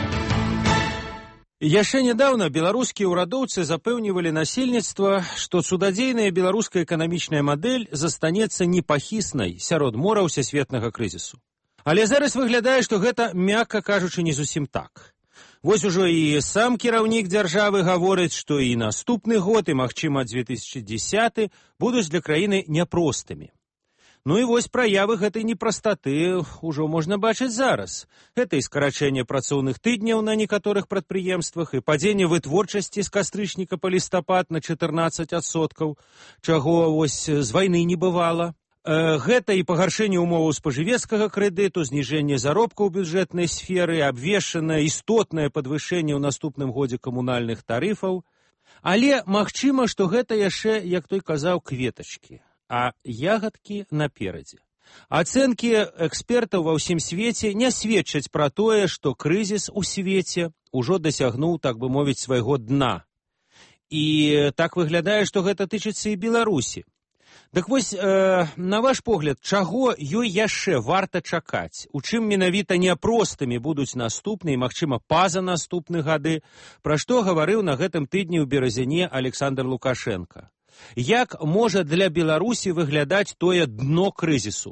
Яшчэ нядаўна беларускія ўрадоўцы запэўнівалі насельніцтва, што цудадзейная беларуская эканамічная мадэль застанецца непахіснай сярод мора ўсесветнага крызісу. Але зараз выглядае, што гэта, мякка кажучы, не зусім так. Вось ужо і сам кіраўнік дзяржавы гаворыць, што і наступны год, і, магчыма, две тысячи дзесяты будуць для краіны няпростымі. Ну і вось праявы гэтай непрастаты ўжо можна бачыць зараз. Гэта і скарачэнне працоўных тыдняў на некаторых прадпрыемствах, і падзенне вытворчасці з кастрычніка па лістапад на чатырнаццаць адсоткаў, чаго вось з вайны не бывала. Гэта і пагаршэнне ўмоваў спажывецкага крэдыту, зніжэнне заробкаў у бюджэтнай сферы, абвешчанае істотнае падвышэнне ў наступным годзе камунальных тарыфаў. Але магчыма, што гэта яшчэ, як той казаў, кветачкі. А ягадкі наперадзе. Ацэнкі экспертаў ва ўсім свеце не сведчаць пра тое, што крызіс у свеце ўжо дасягнуў, так бы мовіць, свайго дна. І так выглядае, што гэта тычыцца і Беларусі. Дык вось, э, на ваш погляд, чаго ёй яшчэ варта чакаць? У чым менавіта няпростымі будуць наступныя, магчыма, пазанаступны гады, пра што гаварыў на гэтым тыдні ў Беразяне Александр Лукашенко? Як можа для Беларусі выглядаць тое дно крызісу?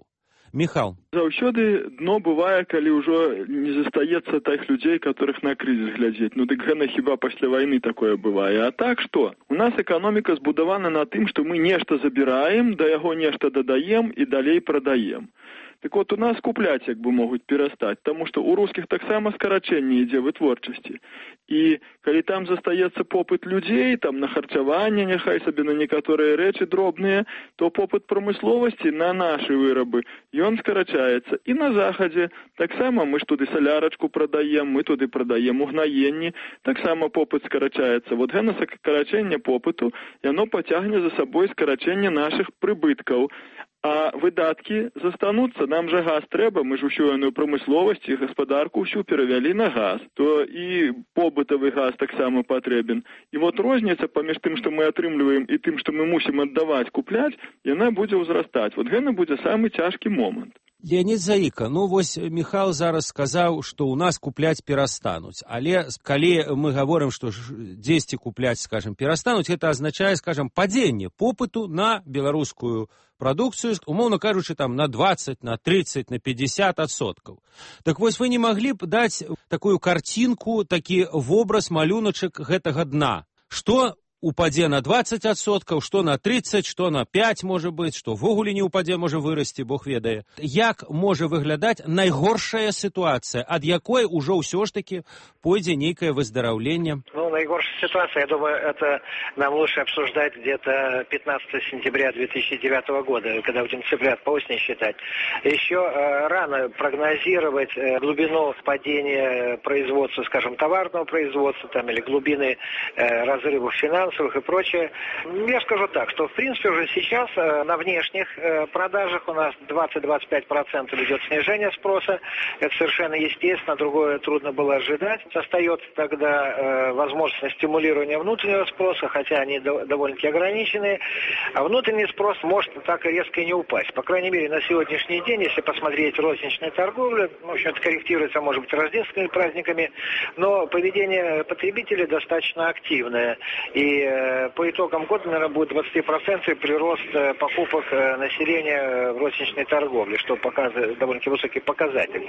Михал. Заўсёды дно бывае, калі ўжо не застаецца тых людзей, которых на крызіс глядзець. Ну дык гэта хіба пасля вайны такое бывае. А так што? У нас эканоміка збудавана на тым, што мы нешта забіраем, да яго нешта дадаем і далей прадаем. Так вот, у нас купляць як бы могуць перастаць, таму што ў рускіх таксама скарачэнне ідзе вытворчасці. І калі там застаецца попыт людзей, там на харчаванне, няхай сабе на некаторыя рэчы дробныя, то попыт прамысловасці на нашы вырабы, ён скарачаецца. І на захадзе таксама мы ж туды салярачку прадаем, мы туды прадаем угнаенні, таксама попыт скарачаецца. Вот гэта скарачэнне попыту, яно пацягне за сабой скарачэнне нашых прыбыткаў. А выдаткі застануцца, нам жа газ трэба, мы ж усю яную прамысловасць і гаспадарку ўсю перавялі на газ, то і побытавы газ таксама патрэбен. І вот розніца паміж тым, што мы атрымліваем, і тым, што мы мусім аддаваць, купляць, яна будзе ўзрастаць. Вот гэта будзе самы цяжкі момант. Леонид Заика, ну вось Михаил зараз сказаў, што ў нас купляць перастануць, але калі мы гаворым, што дзесьці купляць, скажем, перастануць, гэта азначае, скажем, падзенне попыту на беларускую прадукцыю, умоўна кажучы, там на двадцать, на тридцать, на пятьдесят адсоткаў. Так вось вы не маглі б даць такую картинку, такі вобраз, малюначак гэтага дна. Што упадзе на двадцать адсоткаў, што на тридцать, што на пять, можа быць, што ввогуле не упадзе, можа вырасці, Бог ведае. Як можа выглядаць найгоршая ситуація, ад якой ўжо ўсё ж таки пойдзе нейкае выздараўленне? Ну, наигоршая ситуация, я думаю, это нам лучше обсуждать где-то пятнадцатого сентября две тысячи девятого года, когда будем цыплят по осени считать. Еще э, рано прогнозировать э, глубину падения производства, скажем, товарного производства, там, или глубины э, разрывов финансов и прочее. Я скажу так, что в принципе уже сейчас э, на внешних э, продажах у нас двадцать-двадцать пять процентов идет снижение спроса. Это совершенно естественно, другое трудно было ожидать. Остается тогда э, возможность стимулирования внутреннего спроса, хотя они до, довольно-таки ограниченные. А внутренний спрос может так и резко не упасть. По крайней мере, на сегодняшний день, если посмотреть розничную торговлю, ну, в общем, это корректируется, может быть, рождественскими праздниками, но поведение потребителей достаточно активное. И по итогам года, наверное, будет двадцать процентов прирост покупок населения в розничной торговле, что показывает довольно-таки высокий показатель.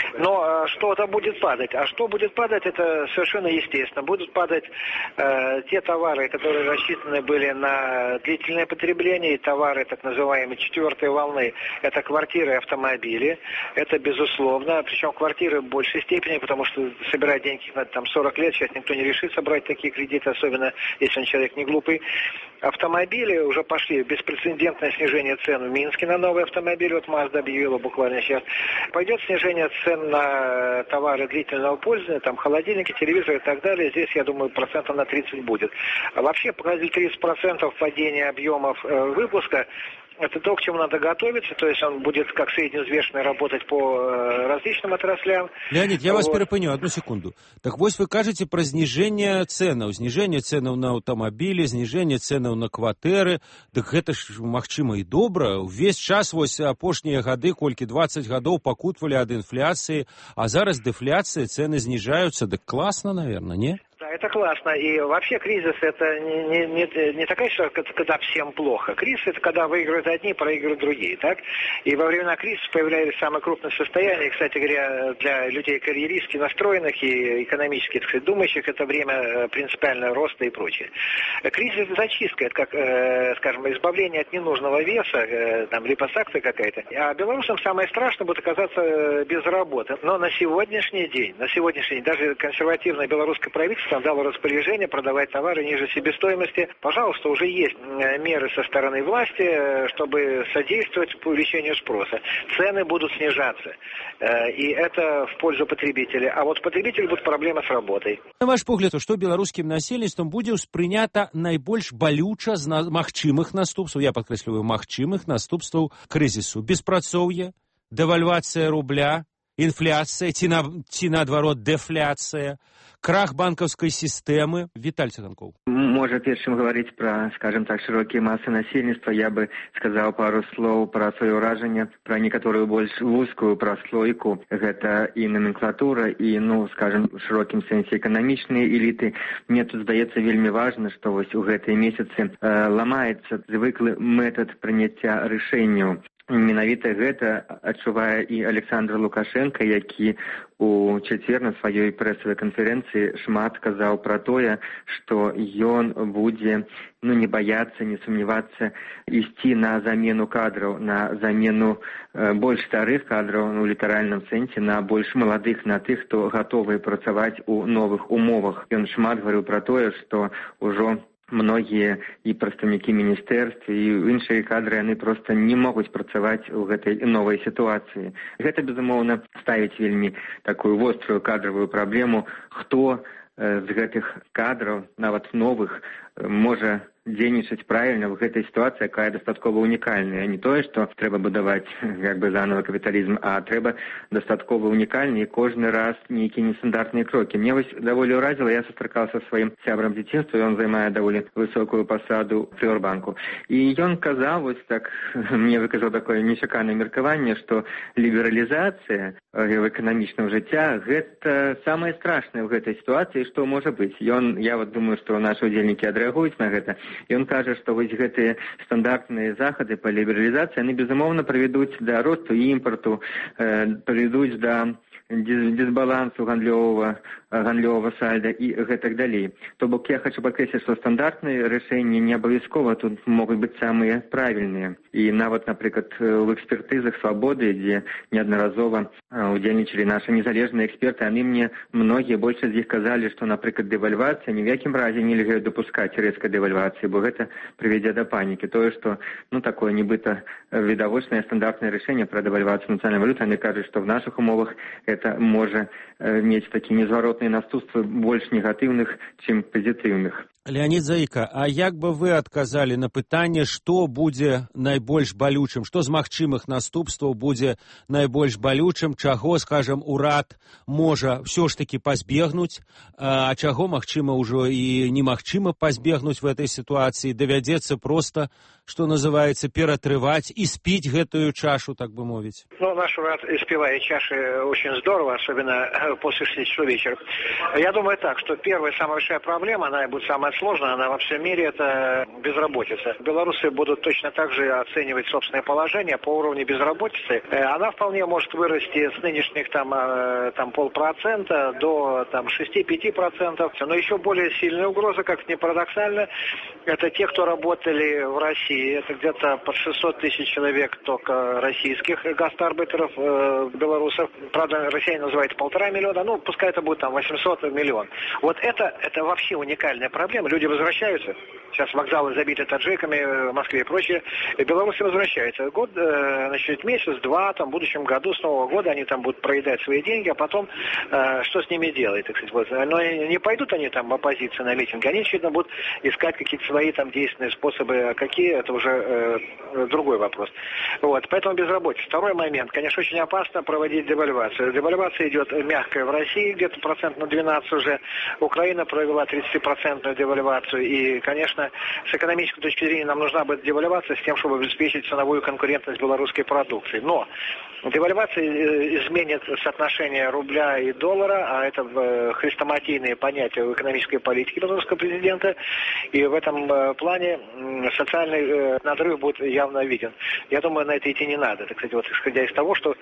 Но что-то будет падать. А что будет падать, это совершенно естественно. Будут падать э, те товары, которые рассчитаны были на длительное потребление, и товары так называемой четвертой волны. Это квартиры и автомобили. Это безусловно. Причем квартиры в большей степени, потому что собирать деньги на там, сорок лет, сейчас никто не решится брать такие кредиты, особенно если он человек не глупый. Автомобили уже пошли, беспрецедентное снижение цен в Минске на новые автомобили, вот Mazda объявила буквально сейчас. Пойдет снижение цен на товары длительного пользования, там холодильники, телевизоры и так далее. Здесь, я думаю, процентов на тридцать будет. А вообще показатель тридцать процентов падения объемов э, выпуска. Это то, к чему надо готовиться, то есть он будет как средневзвешенный работать по э, различным отраслям. Леонид, я вот. вас перапыню, одну секунду. Так вось вы кажете про снижение ценаў, снижение ценаў на аўтамабілі, снижение ценаў на кватэры. Так гэта ж магчыма і добра. Увесь час вось апошнія гады, колькі двадцать гадоў пакутвалі ад інфляцыі, а зараз дэфляцыя, цены зніжаюцца. Так классно, наверное, не? Да, это классно. И вообще кризис это не, не, не такая ситуация, когда всем плохо. Кризис это когда выигрывают одни, проигрывают другие, так? И во времена кризиса появлялись самые крупные состояния. И, кстати говоря, для людей карьеристски настроенных и экономически, так сказать, думающих, это время принципиального роста и прочее. Кризис это зачистка, это как, э, скажем, избавление от ненужного веса, э, там, липосакция какая-то. А белорусам самое страшное будет оказаться без работы. Но на сегодняшний день, на сегодняшний день, даже консервативное белорусское правительство дало распоряжение продавать товары ниже себестоимости. Пожалуйста, уже есть меры со стороны власти, чтобы содействовать увеличению спроса. Цены будут снижаться. И это в пользу потребителя. А вот потребителю будет проблема с работой. На ваш погляд, што беларускім насельніцтвам будзе ўспрынята найбольш балюча з магчымых наступстваў, я падкрэсліваю, магчымых наступстваў крызісу? Беспрацоўе, дэвальвацыя рубля, інфляцыя ці, на, ці наадварот дэфляцыя, крах банковской системы. Виталий Цыганков. Может, першым говорить про, скажем так, широкие массы насельніцтва, я бы сказал пару слов про свое ўражанне, про некоторую больш вузкую прослойку. Гэта и номенклатура, и, ну, скажем, в широкім сенсе экономичные элиты. Мне тут здаецца вельмі важно, что вось у гэтыя месяцы э, ламаецца звыклы метод прыняцця рашэнняў. менавіта гэта адчувае і Александр Лукашенко, які у чацвер на сваёй прэсавай канферэнцыі шмат казаў пра тое, што ён будзе ну, не баяцца, не сумнявацца ісці на замену кадраў, на замену э, больш старых кадраў, ну, літаральным сэнсе, на больш маладых, на тых, хто гатовы працаваць у новых умовах. Ён шмат гаварыў пра тое, што ўжо многія і прадстаўнікі міністэрств і іншыя кадры, яны проста не могуць працаваць у гэтай новай сітуацыі. Гэта, безумоўна, ставіць вельмі такую вострую кадравую праблему, хто э, з гэтых кадраў, нават новых, э, можа дзейнічаць правільна в гэтай сітуацыі, якая дастаткова унікальная. Не тое, што трэба будаваць як бы заново капіталізм, а трэба дастаткова унікальны і кожны раз нейкія нестандартныя крокі. Мне вось даволі ўразіла, я сустракаўся са сваім сябрам дзяцінства, ён займае даволі высокую пасаду в Прыорбанку. І ён казаў, вось так, мне выказаў такое нечаканае меркаванне, што лібералізацыя эканамічнага жыцця гэта самае страшнае ў гэтай сітуацыі, што можа быць. Ён, я вот думаю, што нашы удзельнікі адрэагуюць на гэта. Ён кажа, што вось гэтыя стандартныя захады па лібералізацыі, яны, безумоўна, прывядуць да росту імпарту, э, прывядуць да дисбалансу гандлёвага, гандлёвага сальда і гэтак далей. То бок я хочу падкрэсліць, што стандартныя рашэнні не абавязкова тут могуць быць самыя правільныя. І нават, напрыклад, у экспертызах свабоды, дзе неаднаразова удзельнічалі нашы незалежныя эксперты, яны мне многія, большасць з іх казалі, што, напрыклад, дэвальвацыя ні в якім разе нельга дапускаць рэзкай дэвальвацыі, бо гэта прывядзе да панікі. Тое, што ну такое нібыта відавочнае стандартнае рашэнне пра дэвальвацыю нацыянальнай валюты, яны кажуць, што в нашых умовах это можа э, мець такія незваротныя наступствы больш негатыўных, чым пазітыўных. Леонид Заика, а як бы вы адказалі на пытанне, што будзе найбольш балючым, што з магчымых наступстваў будзе найбольш балючым, чаго, скажем, урад можа ўсё ж таки пазбегнуць, а чаго, магчыма, ўжо і немагчыма пазбегнуць в этой ситуации, давядзецца просто, что называется, ператрываць і спіць гэтую чашу, так бы мовіць. Ну, наш урад испевает чаши очень здорово, особенно после шести часов вечера. Я думаю так, что первая самая большая проблема, она будет самая сложная, она во всем мире, это безработица. Белорусы будут точно так же оценивать собственное положение по уровню безработицы. Она вполне может вырасти с нынешних там, там полпроцента до там шести-пяти процентов. Но еще более сильная угроза, как ни парадоксально, это те, кто работали в России. Это где-то под шестьсот тысяч человек только российских гастарбайтеров, э, белорусов. Правда, россияне называют полтора миллиона, ну, пускай это будет там восемьсот миллион. Вот это, это вообще уникальная проблема. Люди возвращаются. Сейчас вокзалы забиты таджиками в Москве и прочее. И белорусы возвращаются. Год, э, значит, месяц-два, там, в будущем году, с Нового года они там будут проедать свои деньги, а потом э, что с ними делать, так сказать. Вот. Но не пойдут они там в оппозицию на митинги. Они, очевидно, будут искать какие-то свои там действенные способы. Какие, это уже э, другой вопрос. Вот. Поэтому безработица. Второй момент. Конечно, очень опасно проводить девальвацию. Девальвация идет мягкая в России, где-то процент на двенадцать уже. Украина провела тридцатипроцентную девальвацию. И, конечно, с экономической точки зрения нам нужна будет девальвация с тем, чтобы обеспечить ценовую конкурентность белорусской продукции. Но девальвация изменит соотношение рубля и доллара, а это хрестоматийные понятия в экономической политике белорусского президента. И в этом плане социальный надрыв будет явно виден. Я думаю, на это идти не надо. Так сказать, вот исходя из того, что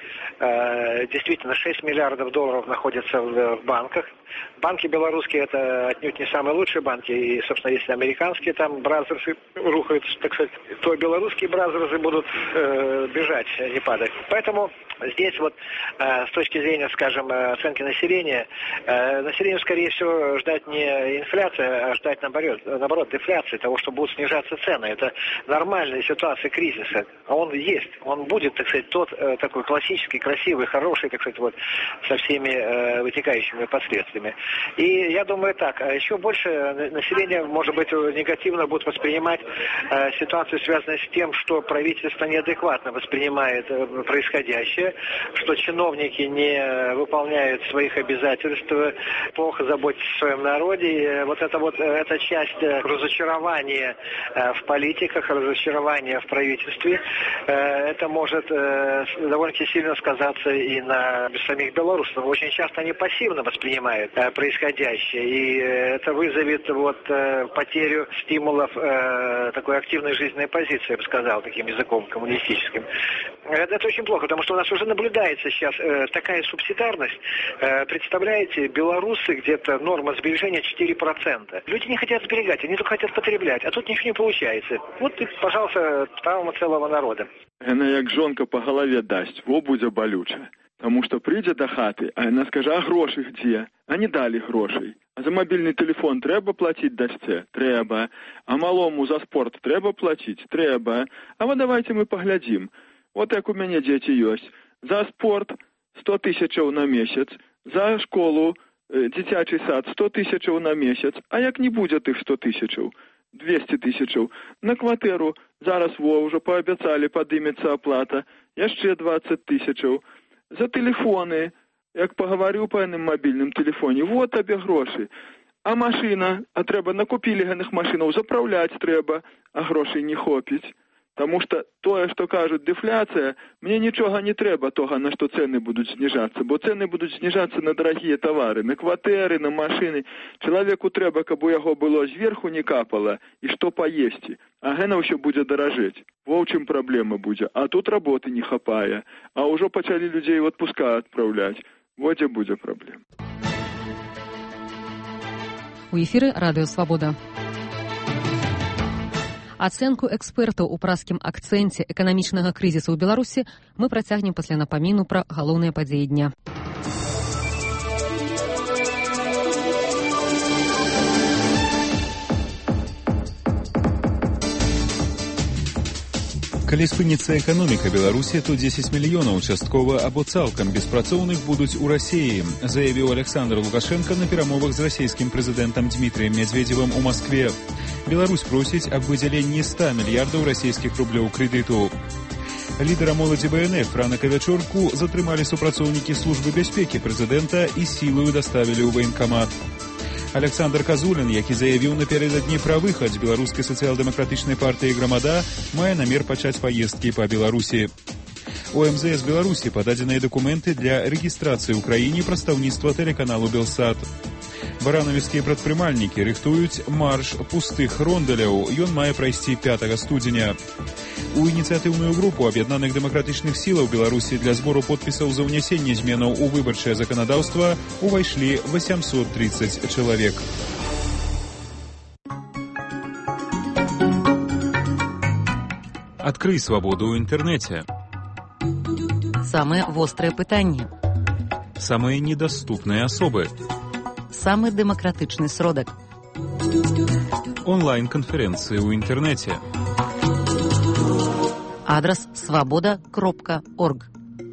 э, действительно шесть миллиардов долларов находятся в, в банках. Банки белорусские это отнюдь не самые лучшие банки. И, собственно, если американские там бразерсы рухаются, так сказать, то белорусские бразерсы будут э, бежать, не падать. Поэтому здесь вот э, с точки зрения, скажем, оценки населения, э, населению, скорее всего, ждать не инфляция, а ждать наоборот, наоборот дефляции, того, что будут снижаться цены. Это нормальная ситуация кризиса. А он есть. Он будет, так сказать, тот э, такой классический, красивый, хороший, так сказать, вот со всеми э, вытекающими последствиями. И я думаю так, а еще больше население, может быть, негативно будет воспринимать э, ситуацию, связанную с тем, что правительство неадекватно воспринимает э, происходящее, что чиновники не выполняют своих обязательств, плохо заботятся о своем народе. И вот это вот эта часть разочарования в политиках, разочарования в правительстве, это может довольно-таки сильно сказаться и на самих белорусов. Очень часто они пассивно воспринимают происходящее, и это вызовет вот вот э, потерю стимулов э, такой активной жизненной позиции, я бы сказал, таким языком коммунистическим. Это, это очень плохо, потому что у нас уже наблюдается сейчас э, такая субсидарность. Э, представляете, белорусы где-то норма сбережения четыре процента. Люди не хотят сберегать, они только хотят потреблять, а тут ничего не получается. Вот и, пожалуйста, травма целого народа. Яна як жонка по голове дасть, во будзе балюча. Тому что придзе до хаты, а яна скажа, а гроши где? А не дали грошей. А за мобильный телефон трэба платить дачце? Трэба. А малому за спорт трэба платить? Трэба. А вот давайте мы поглядим. Вот як у мяне дзеці ёсць. За спорт сто тысячаў на месяц, за школу, э, дзіцячы сад сто тысячаў на месяц. А як не будзе тых сто тысячаў? двести тысячаў. На кватэру зараз во ўжо паабяцалі падымецца аплата. Яшчэ двадцать тысячаў. За тэлефоны, як пагаварыў па яным мабільным тэлефоне, вот табе грошы. А машына, а трэба накупілі гэных машынаў, запраўляць трэба, а грошай не хопіць. Таму што тое, што кажуць дэфляцыя, мне нічога не трэба тога, на што цэны будуць зніжацца, бо цэны будуць зніжацца на дарагія тавары, на кватэры, на машыны. Чалавеку трэба, каб у яго было зверху не капала і што паесці, а гэна ўсё будзе даражэць. Во ў чым праблема будзе, а тут работы не хапае, а ўжо пачалі людзей в адпуска адпраўляць. Во дзе будзе праблема. У эфіры Радыё Свабода. Ацэнку экспертаў у праскім акцэнце эканамічнага крызісу ў Беларусі мы працягнем пасля напаміну пра галоўныя падзеі дня. Калі спыніцца эканоміка Беларусі, то дзесяць мільёнаў часткова або цалкам беспрацоўных будуць у Расіі, заявіў Александр Лукашенко на перамовах з расійскім прэзідэнтам Дмітрием Медведевым у Маскве. Беларусь просіць аб выдзяленні ста мільярдаў расійскіх рублёў крэдыту. Лідара моладзі Бэ Эн Эф Франака Вячорку затрымалі супрацоўнікі службы бяспекі прэзідэнта і сілаю даставілі ў ваенкамат. Александр Казулін, які заявіў напярэдадні пра выхад з беларускай сацыял-дэмакратычнай партыі «Грамада», мае намер пачаць паездкі па Беларусі. У Эм Зэ Эс Беларусі пададзеныя дакументы для рэгістрацыі ў краіне прадстаўніцтва тэлеканалу «Белсат». Баранавіцкія прадпрымальнікі рыхтуюць марш пустых рондаляў. Ён мае прайсці пятага студзеня. У ініцыятыўную групу аб'яднаных дэмакратычных сілаў Беларусі для збору подпісаў за ўнясенне зменаў у выбарчае заканадаўства увайшлі восемьсот тридцать чалавек. Адкрый свабоду ў інтэрнэце. Самыя вострыя пытанні. Самыя недаступныя асобы. Самы дэмакратычны сродак. Онлайн-канферэнцыі ў інтэрнэце. Адрас свабода кропка орг.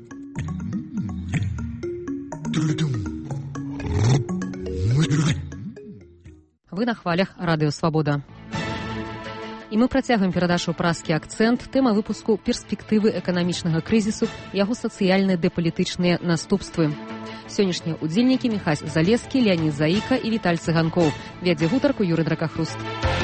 Вы на хвалях Радыё Свабода. І мы працягваем перадачу «Праскі акцэнт». Тэма выпуску «Перспектывы эканамічнага крызісу, яго сацыяльныя дэпалітычныя наступствы». Сённяшнія ўдзельнікі Міхась Залескі, Леонід Заіка і Віталь Цыганкоў. Вядзе гутарку Юрый Дракахруст.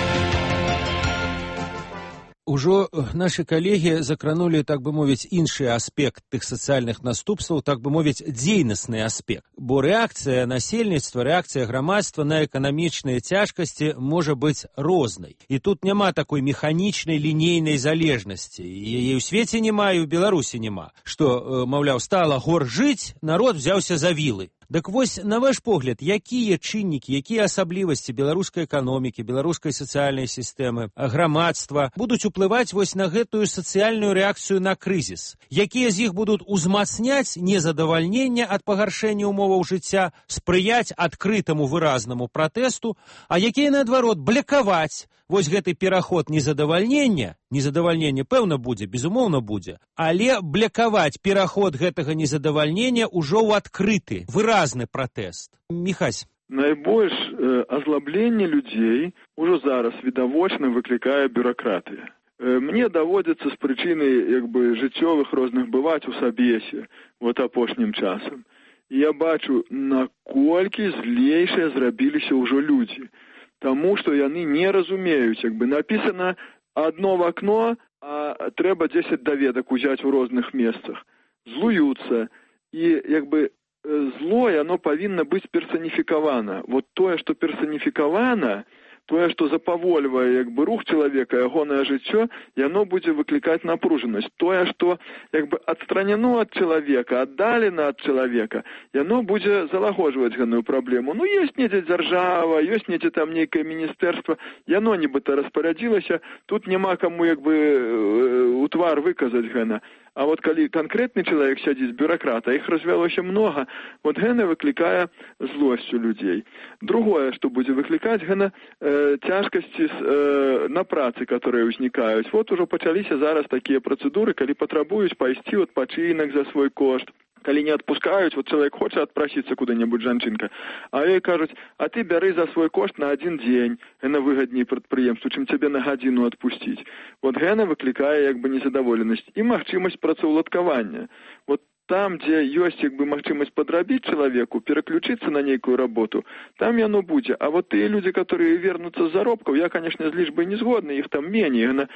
Ужо нашы калегі закранулі, так бы мовіць, іншы аспект тых сацыяльных наступстваў, так бы мовіць, дзейнасны аспект. Бо рэакцыя насельніцтва, рэакцыя грамадства на эканамічныя цяжкасці можа быць рознай. І тут няма такой механічнай лінейнай залежнасці. Яе ў свеце няма, і ў Беларусі няма. Што, маўляў, стала горш жыць, народ взяўся за вілы. Дык вось, на ваш погляд, якія чыннікі, якія асаблівасці беларускай эканомікі, беларускай сацыяльнай сістэмы, грамадства будуць уплываць вось на гэтую сацыяльную рэакцыю на крызіс? Якія з іх будуць узмацняць незадавальненне ад пагаршэння ўмоваў жыцця, спрыяць адкрытаму выразнаму пратэсту, а якія, наадварот, блякаваць вось гэты пераход незадавальнення, незадавальненне, пэўна, будзе, безумоўна будзе, але блякаваць пераход гэтага незадавальнення ўжо ў адкрыты, выразны пратэст. Міхась. Найбольш э, азлабленне людзей ужо зараз відавочна выклікае бюракратыя. Э, мне даводзіцца з прычыны як бы жыццёвых розных бываць у сабесе вот апошнім часам. І я бачу, наколькі злейшыя зрабіліся ўжо людзі. Таму, што яны не разумеюць, як бы напісана адно в акно, а трэба дзесяць даведак узяць у розных месцах. Злуюцца. І як бы зло, оно павінна быць персаніфікавана. Вот тое, што персаніфікавана, тое, што запавольвае як бы рух чалавека, ягонае жыццё, яно будзе выклікаць напружанасць. Тое, што як бы адстранено ад чалавека, аддалена ад чалавека, яно будзе залагоджваць гэтую праблему. Ну, ёсць недзе дзяржава, ёсць недзе там нейкае міністэрства, яно нібыта распарадзілася, тут няма каму як бы у твар выказаць гэта. А вот калі канкрэтны чалавек сядзіць бюракрата, іх развялося многа, вот гэта выклікае злосць у людзей. Другое, што будзе выклікаць, гэта э, цяжкасці э, на працы, которые ўзнікаюць. Вот ужо пачаліся зараз такія працэдуры, калі патрабуюць пайсці ў адпачынак за свой кошт. Калі не адпускаюць, вот чалавек хоча адпрасіцца куды-небудзь, жанчынка, а ёй кажуць, а ты бяры за свой кошт на адзін дзень, гэта выгадней прадпрыемству, чым цябе на гадзіну адпусціць. Вот гэта выклікае як бы незадаволенасць і магчымасць працаўладкавання. Вот там, дзе ёсць як бы магчымасць падрабіць чалавеку, пераключыцца на нейкую работу, там яно будзе. А вот тыя людзі, которые вернуцца з заробкаў, я, конечно, з лічбай не згодны, іх там меней. Гна,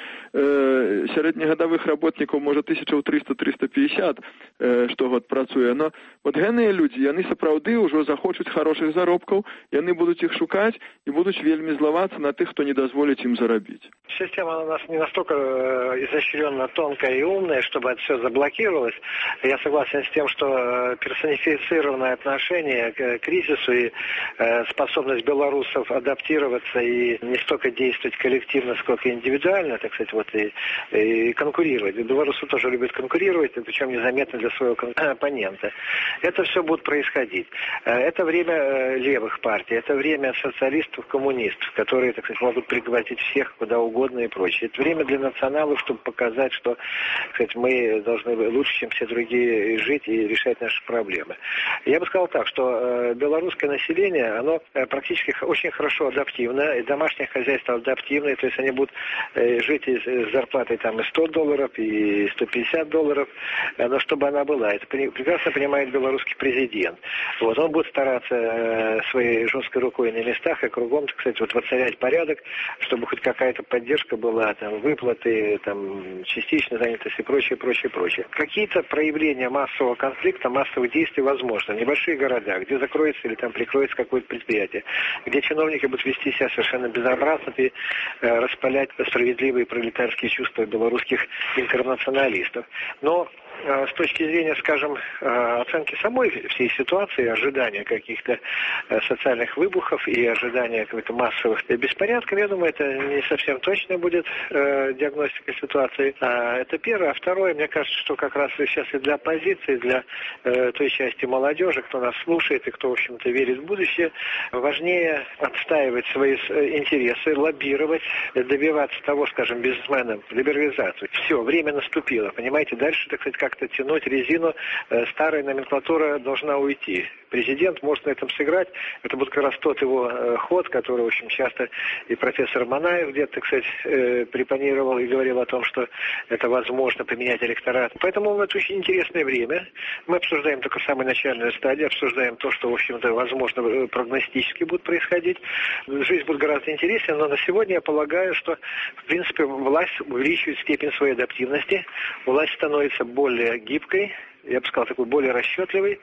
э, сярэднегадавых работнікаў, можа, тысячаў трыста - трыста пятьдесят э, штогод працуе. Но вот гэныя людзі, яны сапраўды ўжо захочуць хорошых заробкаў, яны будуць іх шукаць і будуць вельмі злавацца на тых, хто не дазволіць ім зарабіць. Система у нас не настолько изощренно тонкая и умная, чтобы это все заблокировалось. Я согласен с тем, что персонифицированное отношение к кризису и способность белорусов адаптироваться и не столько действовать коллективно, сколько индивидуально, так сказать, вот и, и конкурировать. Белорусы тоже любят конкурировать, причем незаметно для своего оппонента. Это все будет происходить. Это время левых партий, это время социалистов, коммунистов, которые, так сказать, могут пригвоздить всех куда угодно и прочее. Это время для националов, чтобы показать, что, так сказать, мы должны лучше, чем все другие, жить и решать наши проблемы. Я бы сказал так, что э, белорусское население, оно э, практически очень хорошо адаптивно, и домашнее хозяйство адаптивное, то есть они будут э, жить из, с зарплатой там и сто долларов, и сто пятьдесят долларов, э, но чтобы она была. Это при, прекрасно понимает белорусский президент. Вот, он будет стараться э, своей жесткой рукой на местах и кругом, так сказать, вот воцарять порядок, чтобы хоть какая-то поддержка была, там, выплаты, там, частичная занятость и прочее, прочее, прочее. Какие-то проявления массового конфликта, массовых действий возможно. Небольшие города, где закроется или там прикроется какое-то предприятие, где чиновники будут вести себя совершенно безобразно и э, распалять справедливые пролетарские чувства белорусских интернационалистов. Но э, с точки зрения, скажем, э, оценки самой всей ситуации, ожидания каких-то э, социальных выбухов и ожидания каких-то массовых беспорядков, я думаю, это не совсем точно будет э, диагностика ситуации. А, это первое. А второе, мне кажется, что как раз сейчас и для оппозиции, для э, той части молодежи, кто нас слушает и кто, в общем-то, верит в будущее, важнее отстаивать свои интересы, лоббировать, добиваться того, скажем, бизнесменам, либерализацию. Все, время наступило, понимаете, дальше, так сказать, как-то тянуть резину, э, старая номенклатура должна уйти. Президент может на этом сыграть, это будет как раз тот его э, ход, который, в общем, часто и профессор Манаев где-то, так сказать, э, препонировал и говорил о том, что это возможно поменять электорат. Поэтому это очень интересное время. Мы обсуждаем только самую начальную стадию, обсуждаем то, что, в общем-то, возможно, прогностически будет происходить. Жизнь будет гораздо интереснее, но на сегодня я полагаю, что, в принципе, власть увеличивает степень своей адаптивности, власть становится более гибкой, я бы сказал, такой более расчетливый.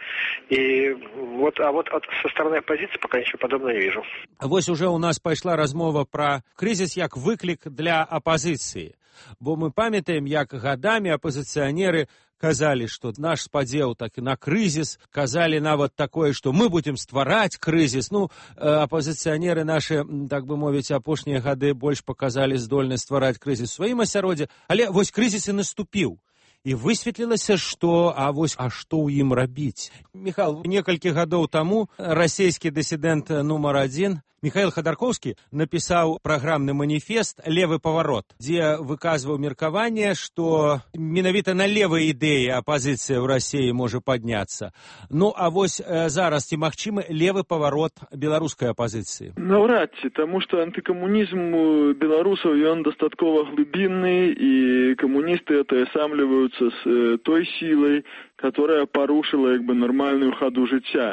И вот, а вот от, со стороны оппозиции пока ничего подобного не вижу. Вось уже у нас пайшла размова про кризис як выклик для оппозиции. Бо мы памятаем, як годами оппозиционеры казалі, што наш спадзеў так і на крызіс, казалі нават такое, што мы будзем ствараць крызіс. Ну, апозіцыянеры нашы, так бы мовіць, апошнія гады больш паказалі здольнасць ствараць крызіс у сваім асяроддзі, але вось крызіс і наступіў. І высветлілася, што, а вось, а што ў ім рабіць? Михаил, некалькі гадоў таму расійскі дысідэнт нумар адзін Михаил Ходорковский напісаў праграмны маніфест «Левы поворот», дзе выказваў меркаванне, што менавіта на левай ідэі апозіцыя ў Расіі можа падняцца. Ну, а вось э, зараз ці магчымы левы поворот беларускай апозіцыі? Наўрад ці, таму што антыкамунізм у беларусаў ён дастаткова глыбінны, і камуністы атаясамліваюцца з э, той сілай, которая парушила як бы нормальную ходу жыцця.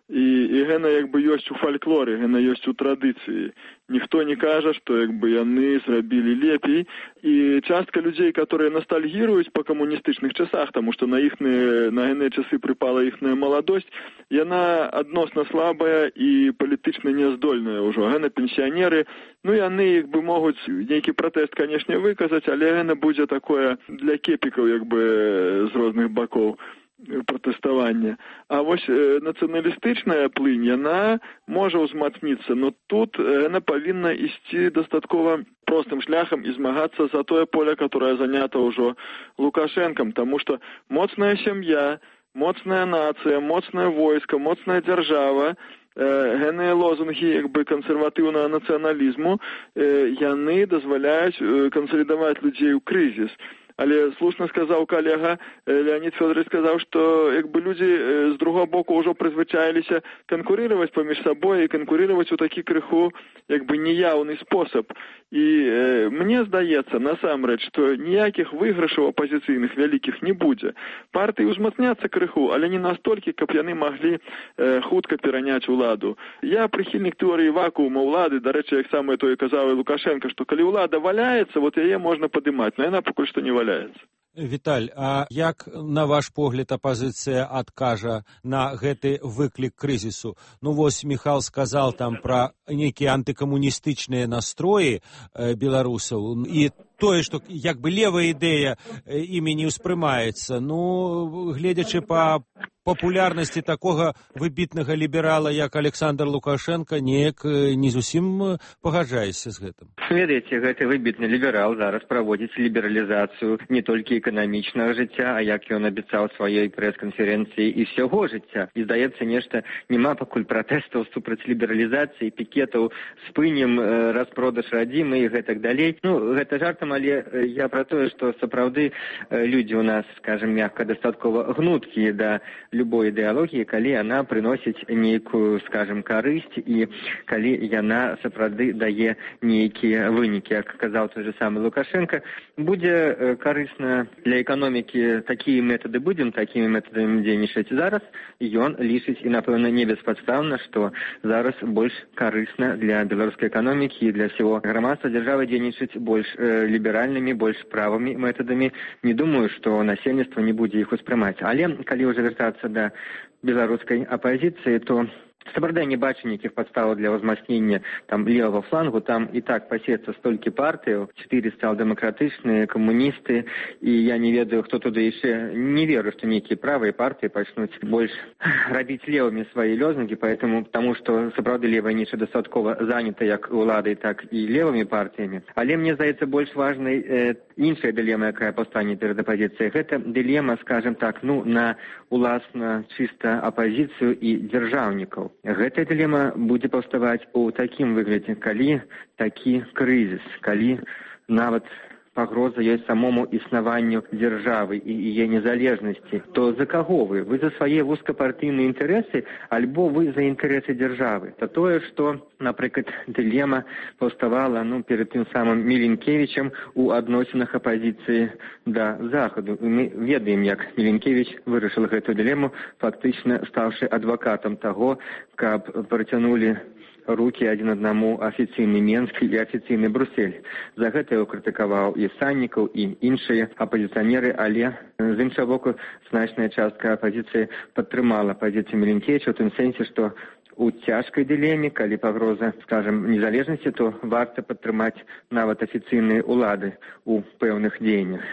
і, і гэта як бы ёсць у фальклоры, гэта ёсць у традыцыі. Ніхто не кажа, што як бы яны зрабілі лепей. І частка людзей, которые ностальгируюць па камуністычных часах, таму што на іхныя, на геныя часы прыпала іхная маладосць, яна адносна слабая і палітычна няздольная ўжо. Гэта пенсіянеры, ну яны як бы могуць нейкі пратэст, канешне, выказаць, але гэта будзе такое для кепікаў як бы з розных бакоў пратэставання. А вось э, нацыяналістычная плынь, яна можа ўзмацніцца, но тут яна павінна ісці дастаткова простым шляхам і змагацца за тое поле, которое занята ўжо Лукашэнкам, таму што моцная сям'я, моцная нацыя, моцнае войска, моцная дзяржава, геныя лозунгі як бы кансерватыўнага нацыяналізму, э, яны дазваляюць э, кансалідаваць людзей у крызіс. Але слушна сказаў калега Леонид Фёдорович, сказаў, што як бы людзі з другого боку ўжо прызвычаіліся канкурировать паміж сабой і канкурировать у такі крыху як бы неяўны спосаб. І э, мне здаецца, насамрэч, што ніякіх выйгрышаў апазіцыйных вялікіх не будзе. Партыі ўзмацняцца крыху, але не настолькі, каб яны маглі э, хутка пераняць уладу. Я прыхільнік тэорыі вакуума ўлады, дарэчы, як самае тое казаў і Лукашенко, што калі ўлада валяецца, вот яе можна падымаць, но яна пакуль што не валяецца. Віталь, а як, на ваш погляд, апазіцыя адкажа на гэты выклік крызісу? Ну, вось Міхал сказал там пра нейкія антыкамуністычныя настроі э, беларусаў, і тое, што як бы левая ідэя э, імі не ўспрымаецца. Ну, гледзячы па папулярнасці такога выбітнага ліберала, як Александр Лукашенко, неяк не зусім пагаджаецца з гэтым. Ведаеце, гэты выбітны ліберал зараз праводзіць лібералізацыю не толькі эканамічнага жыцця, а як ён абяцаў сваёй прэс-канферэнцыі і ўсяго жыцця. І здаецца, нешта няма пакуль пратэстаў супраць лібералізацыі, пікетаў, спынем э, распродаж радзімы і гэтак далей. Ну, гэта жартам, але я пра тое, што сапраўды э, людзі у нас, скажем, мякка, дастаткова гнуткія да любой ідэалогіі, калі яна прыносіць нейкую, скажем, карысць і калі яна сапраўды дае нейкія вынікі. Як казаў той же самы Лукашенко, будзе карысна для эканомікі такія метады будзем, такімі метадамі дзейнічаць зараз, ён лічыць і, напэўна, не беспадстаўна, што зараз больш карысна для беларускай эканомікі і для ўсяго грамадства дзяржавы дзейнічаць больш э, ліберальнымі, больш правымі метадамі. Не думаю, што насельніцтва не будзе іх успрымаць. Але калі ўжо вяртацца да беларускай апазіцыі, то сапраўды не бачу нейкіх падставаў для ўзмацнення там левага флангу. Там і так пасецца столькі партыяў, чатыры сацыял-дэмакратычныя, камуністы, і я не ведаю, хто туды яшчэ. Не веру, што нейкія правыя партыі пачнуць больш рабіць левымі свае лозунгі, поэтому, таму што сапраўды левая ніша дастаткова занята як уладай, так і левымі партыямі. Але мне здаецца больш важнай э, іншая дылема, якая паўстане перад апазіцыяй. Гэта дылема, скажем так, ну, на уласна чыста апазіцыю і дзяржаўнікаў. Гэтая дылема будзе паўставаць у такім выглядзе, калі такі крызіс, калі нават пагроза ёсць самому існаванню дзяржавы і яе незалежнасці, то за каго вы? Вы за свае вузкапартыйныя інтарэсы, альбо вы за інтарэсы дзяржавы? То тое, што, напрыклад, дылема паўставала ну, перед тым самым Міленкевічам у адносінах апазіцыі да Захаду. І мы ведаем, як Міленкевіч вырашыў гэту дылему, фактычна стаўшы адвакатам таго, каб працянулі рукі адзін аднаму афіцыйны Менск і афіцыйны Брюссель. За гэта яго крытыкаваў і Саннікаў, і іншыя апазіцыянеры, але з іншага боку значная частка апазіцыі падтрымала пазіцыю Міленкевіча ў тым сэнсе, што у цяжкай дылеме, калі пагроза, скажем, незалежнасці, то варта падтрымаць нават афіцыйныя ўлады ў пэўных дзеяннях.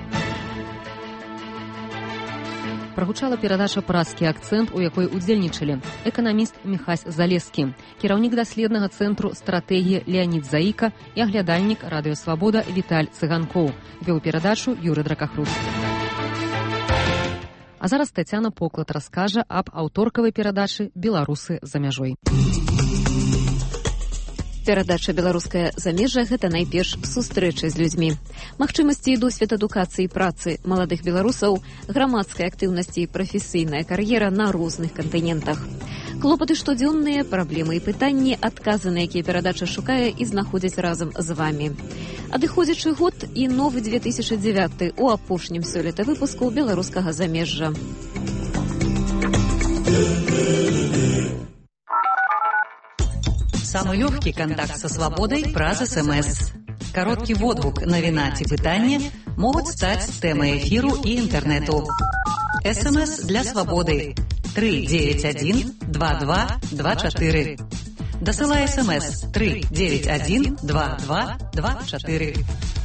Прагучала перадача «Празкі акцэнт», у якой удзельнічалі эканаміст Міхась Залескі, кіраўнік даследнага цэнтру стратэгіі Леонид Заіка і аглядальнік радыёсвабода Віталь Цыганкоў. Вёў перадачу Юры Дракахрус. А зараз Тацяна Поклад раскажа аб аўторкавай перадачы «Беларусы за мяжой». Перадача «Беларускае замежжа» – гэта найперш сустрэча з людзьмі. Магчымасці і досвед адукацыі і працы маладых беларусаў, грамадскай актыўнасці і прафесійная кар'ера на розных кантынентах. Клопаты штодзённыя, праблемы і пытанні, адказы на якія перадача шукае і знаходзіць разам з вамі. Адыходзячы год і новы две тысячы дзевяты у апошнім сёлета выпуску «Беларускага замежжа». Самый легкий контакт со свободой праз СМС. Короткий водгук навіна ці пытанне могуць стаць тэмай эфіру і інтэрнэту. СМС для свабоды три девять один два два два четыре. Дасылай СМС три девять один два два два четыре.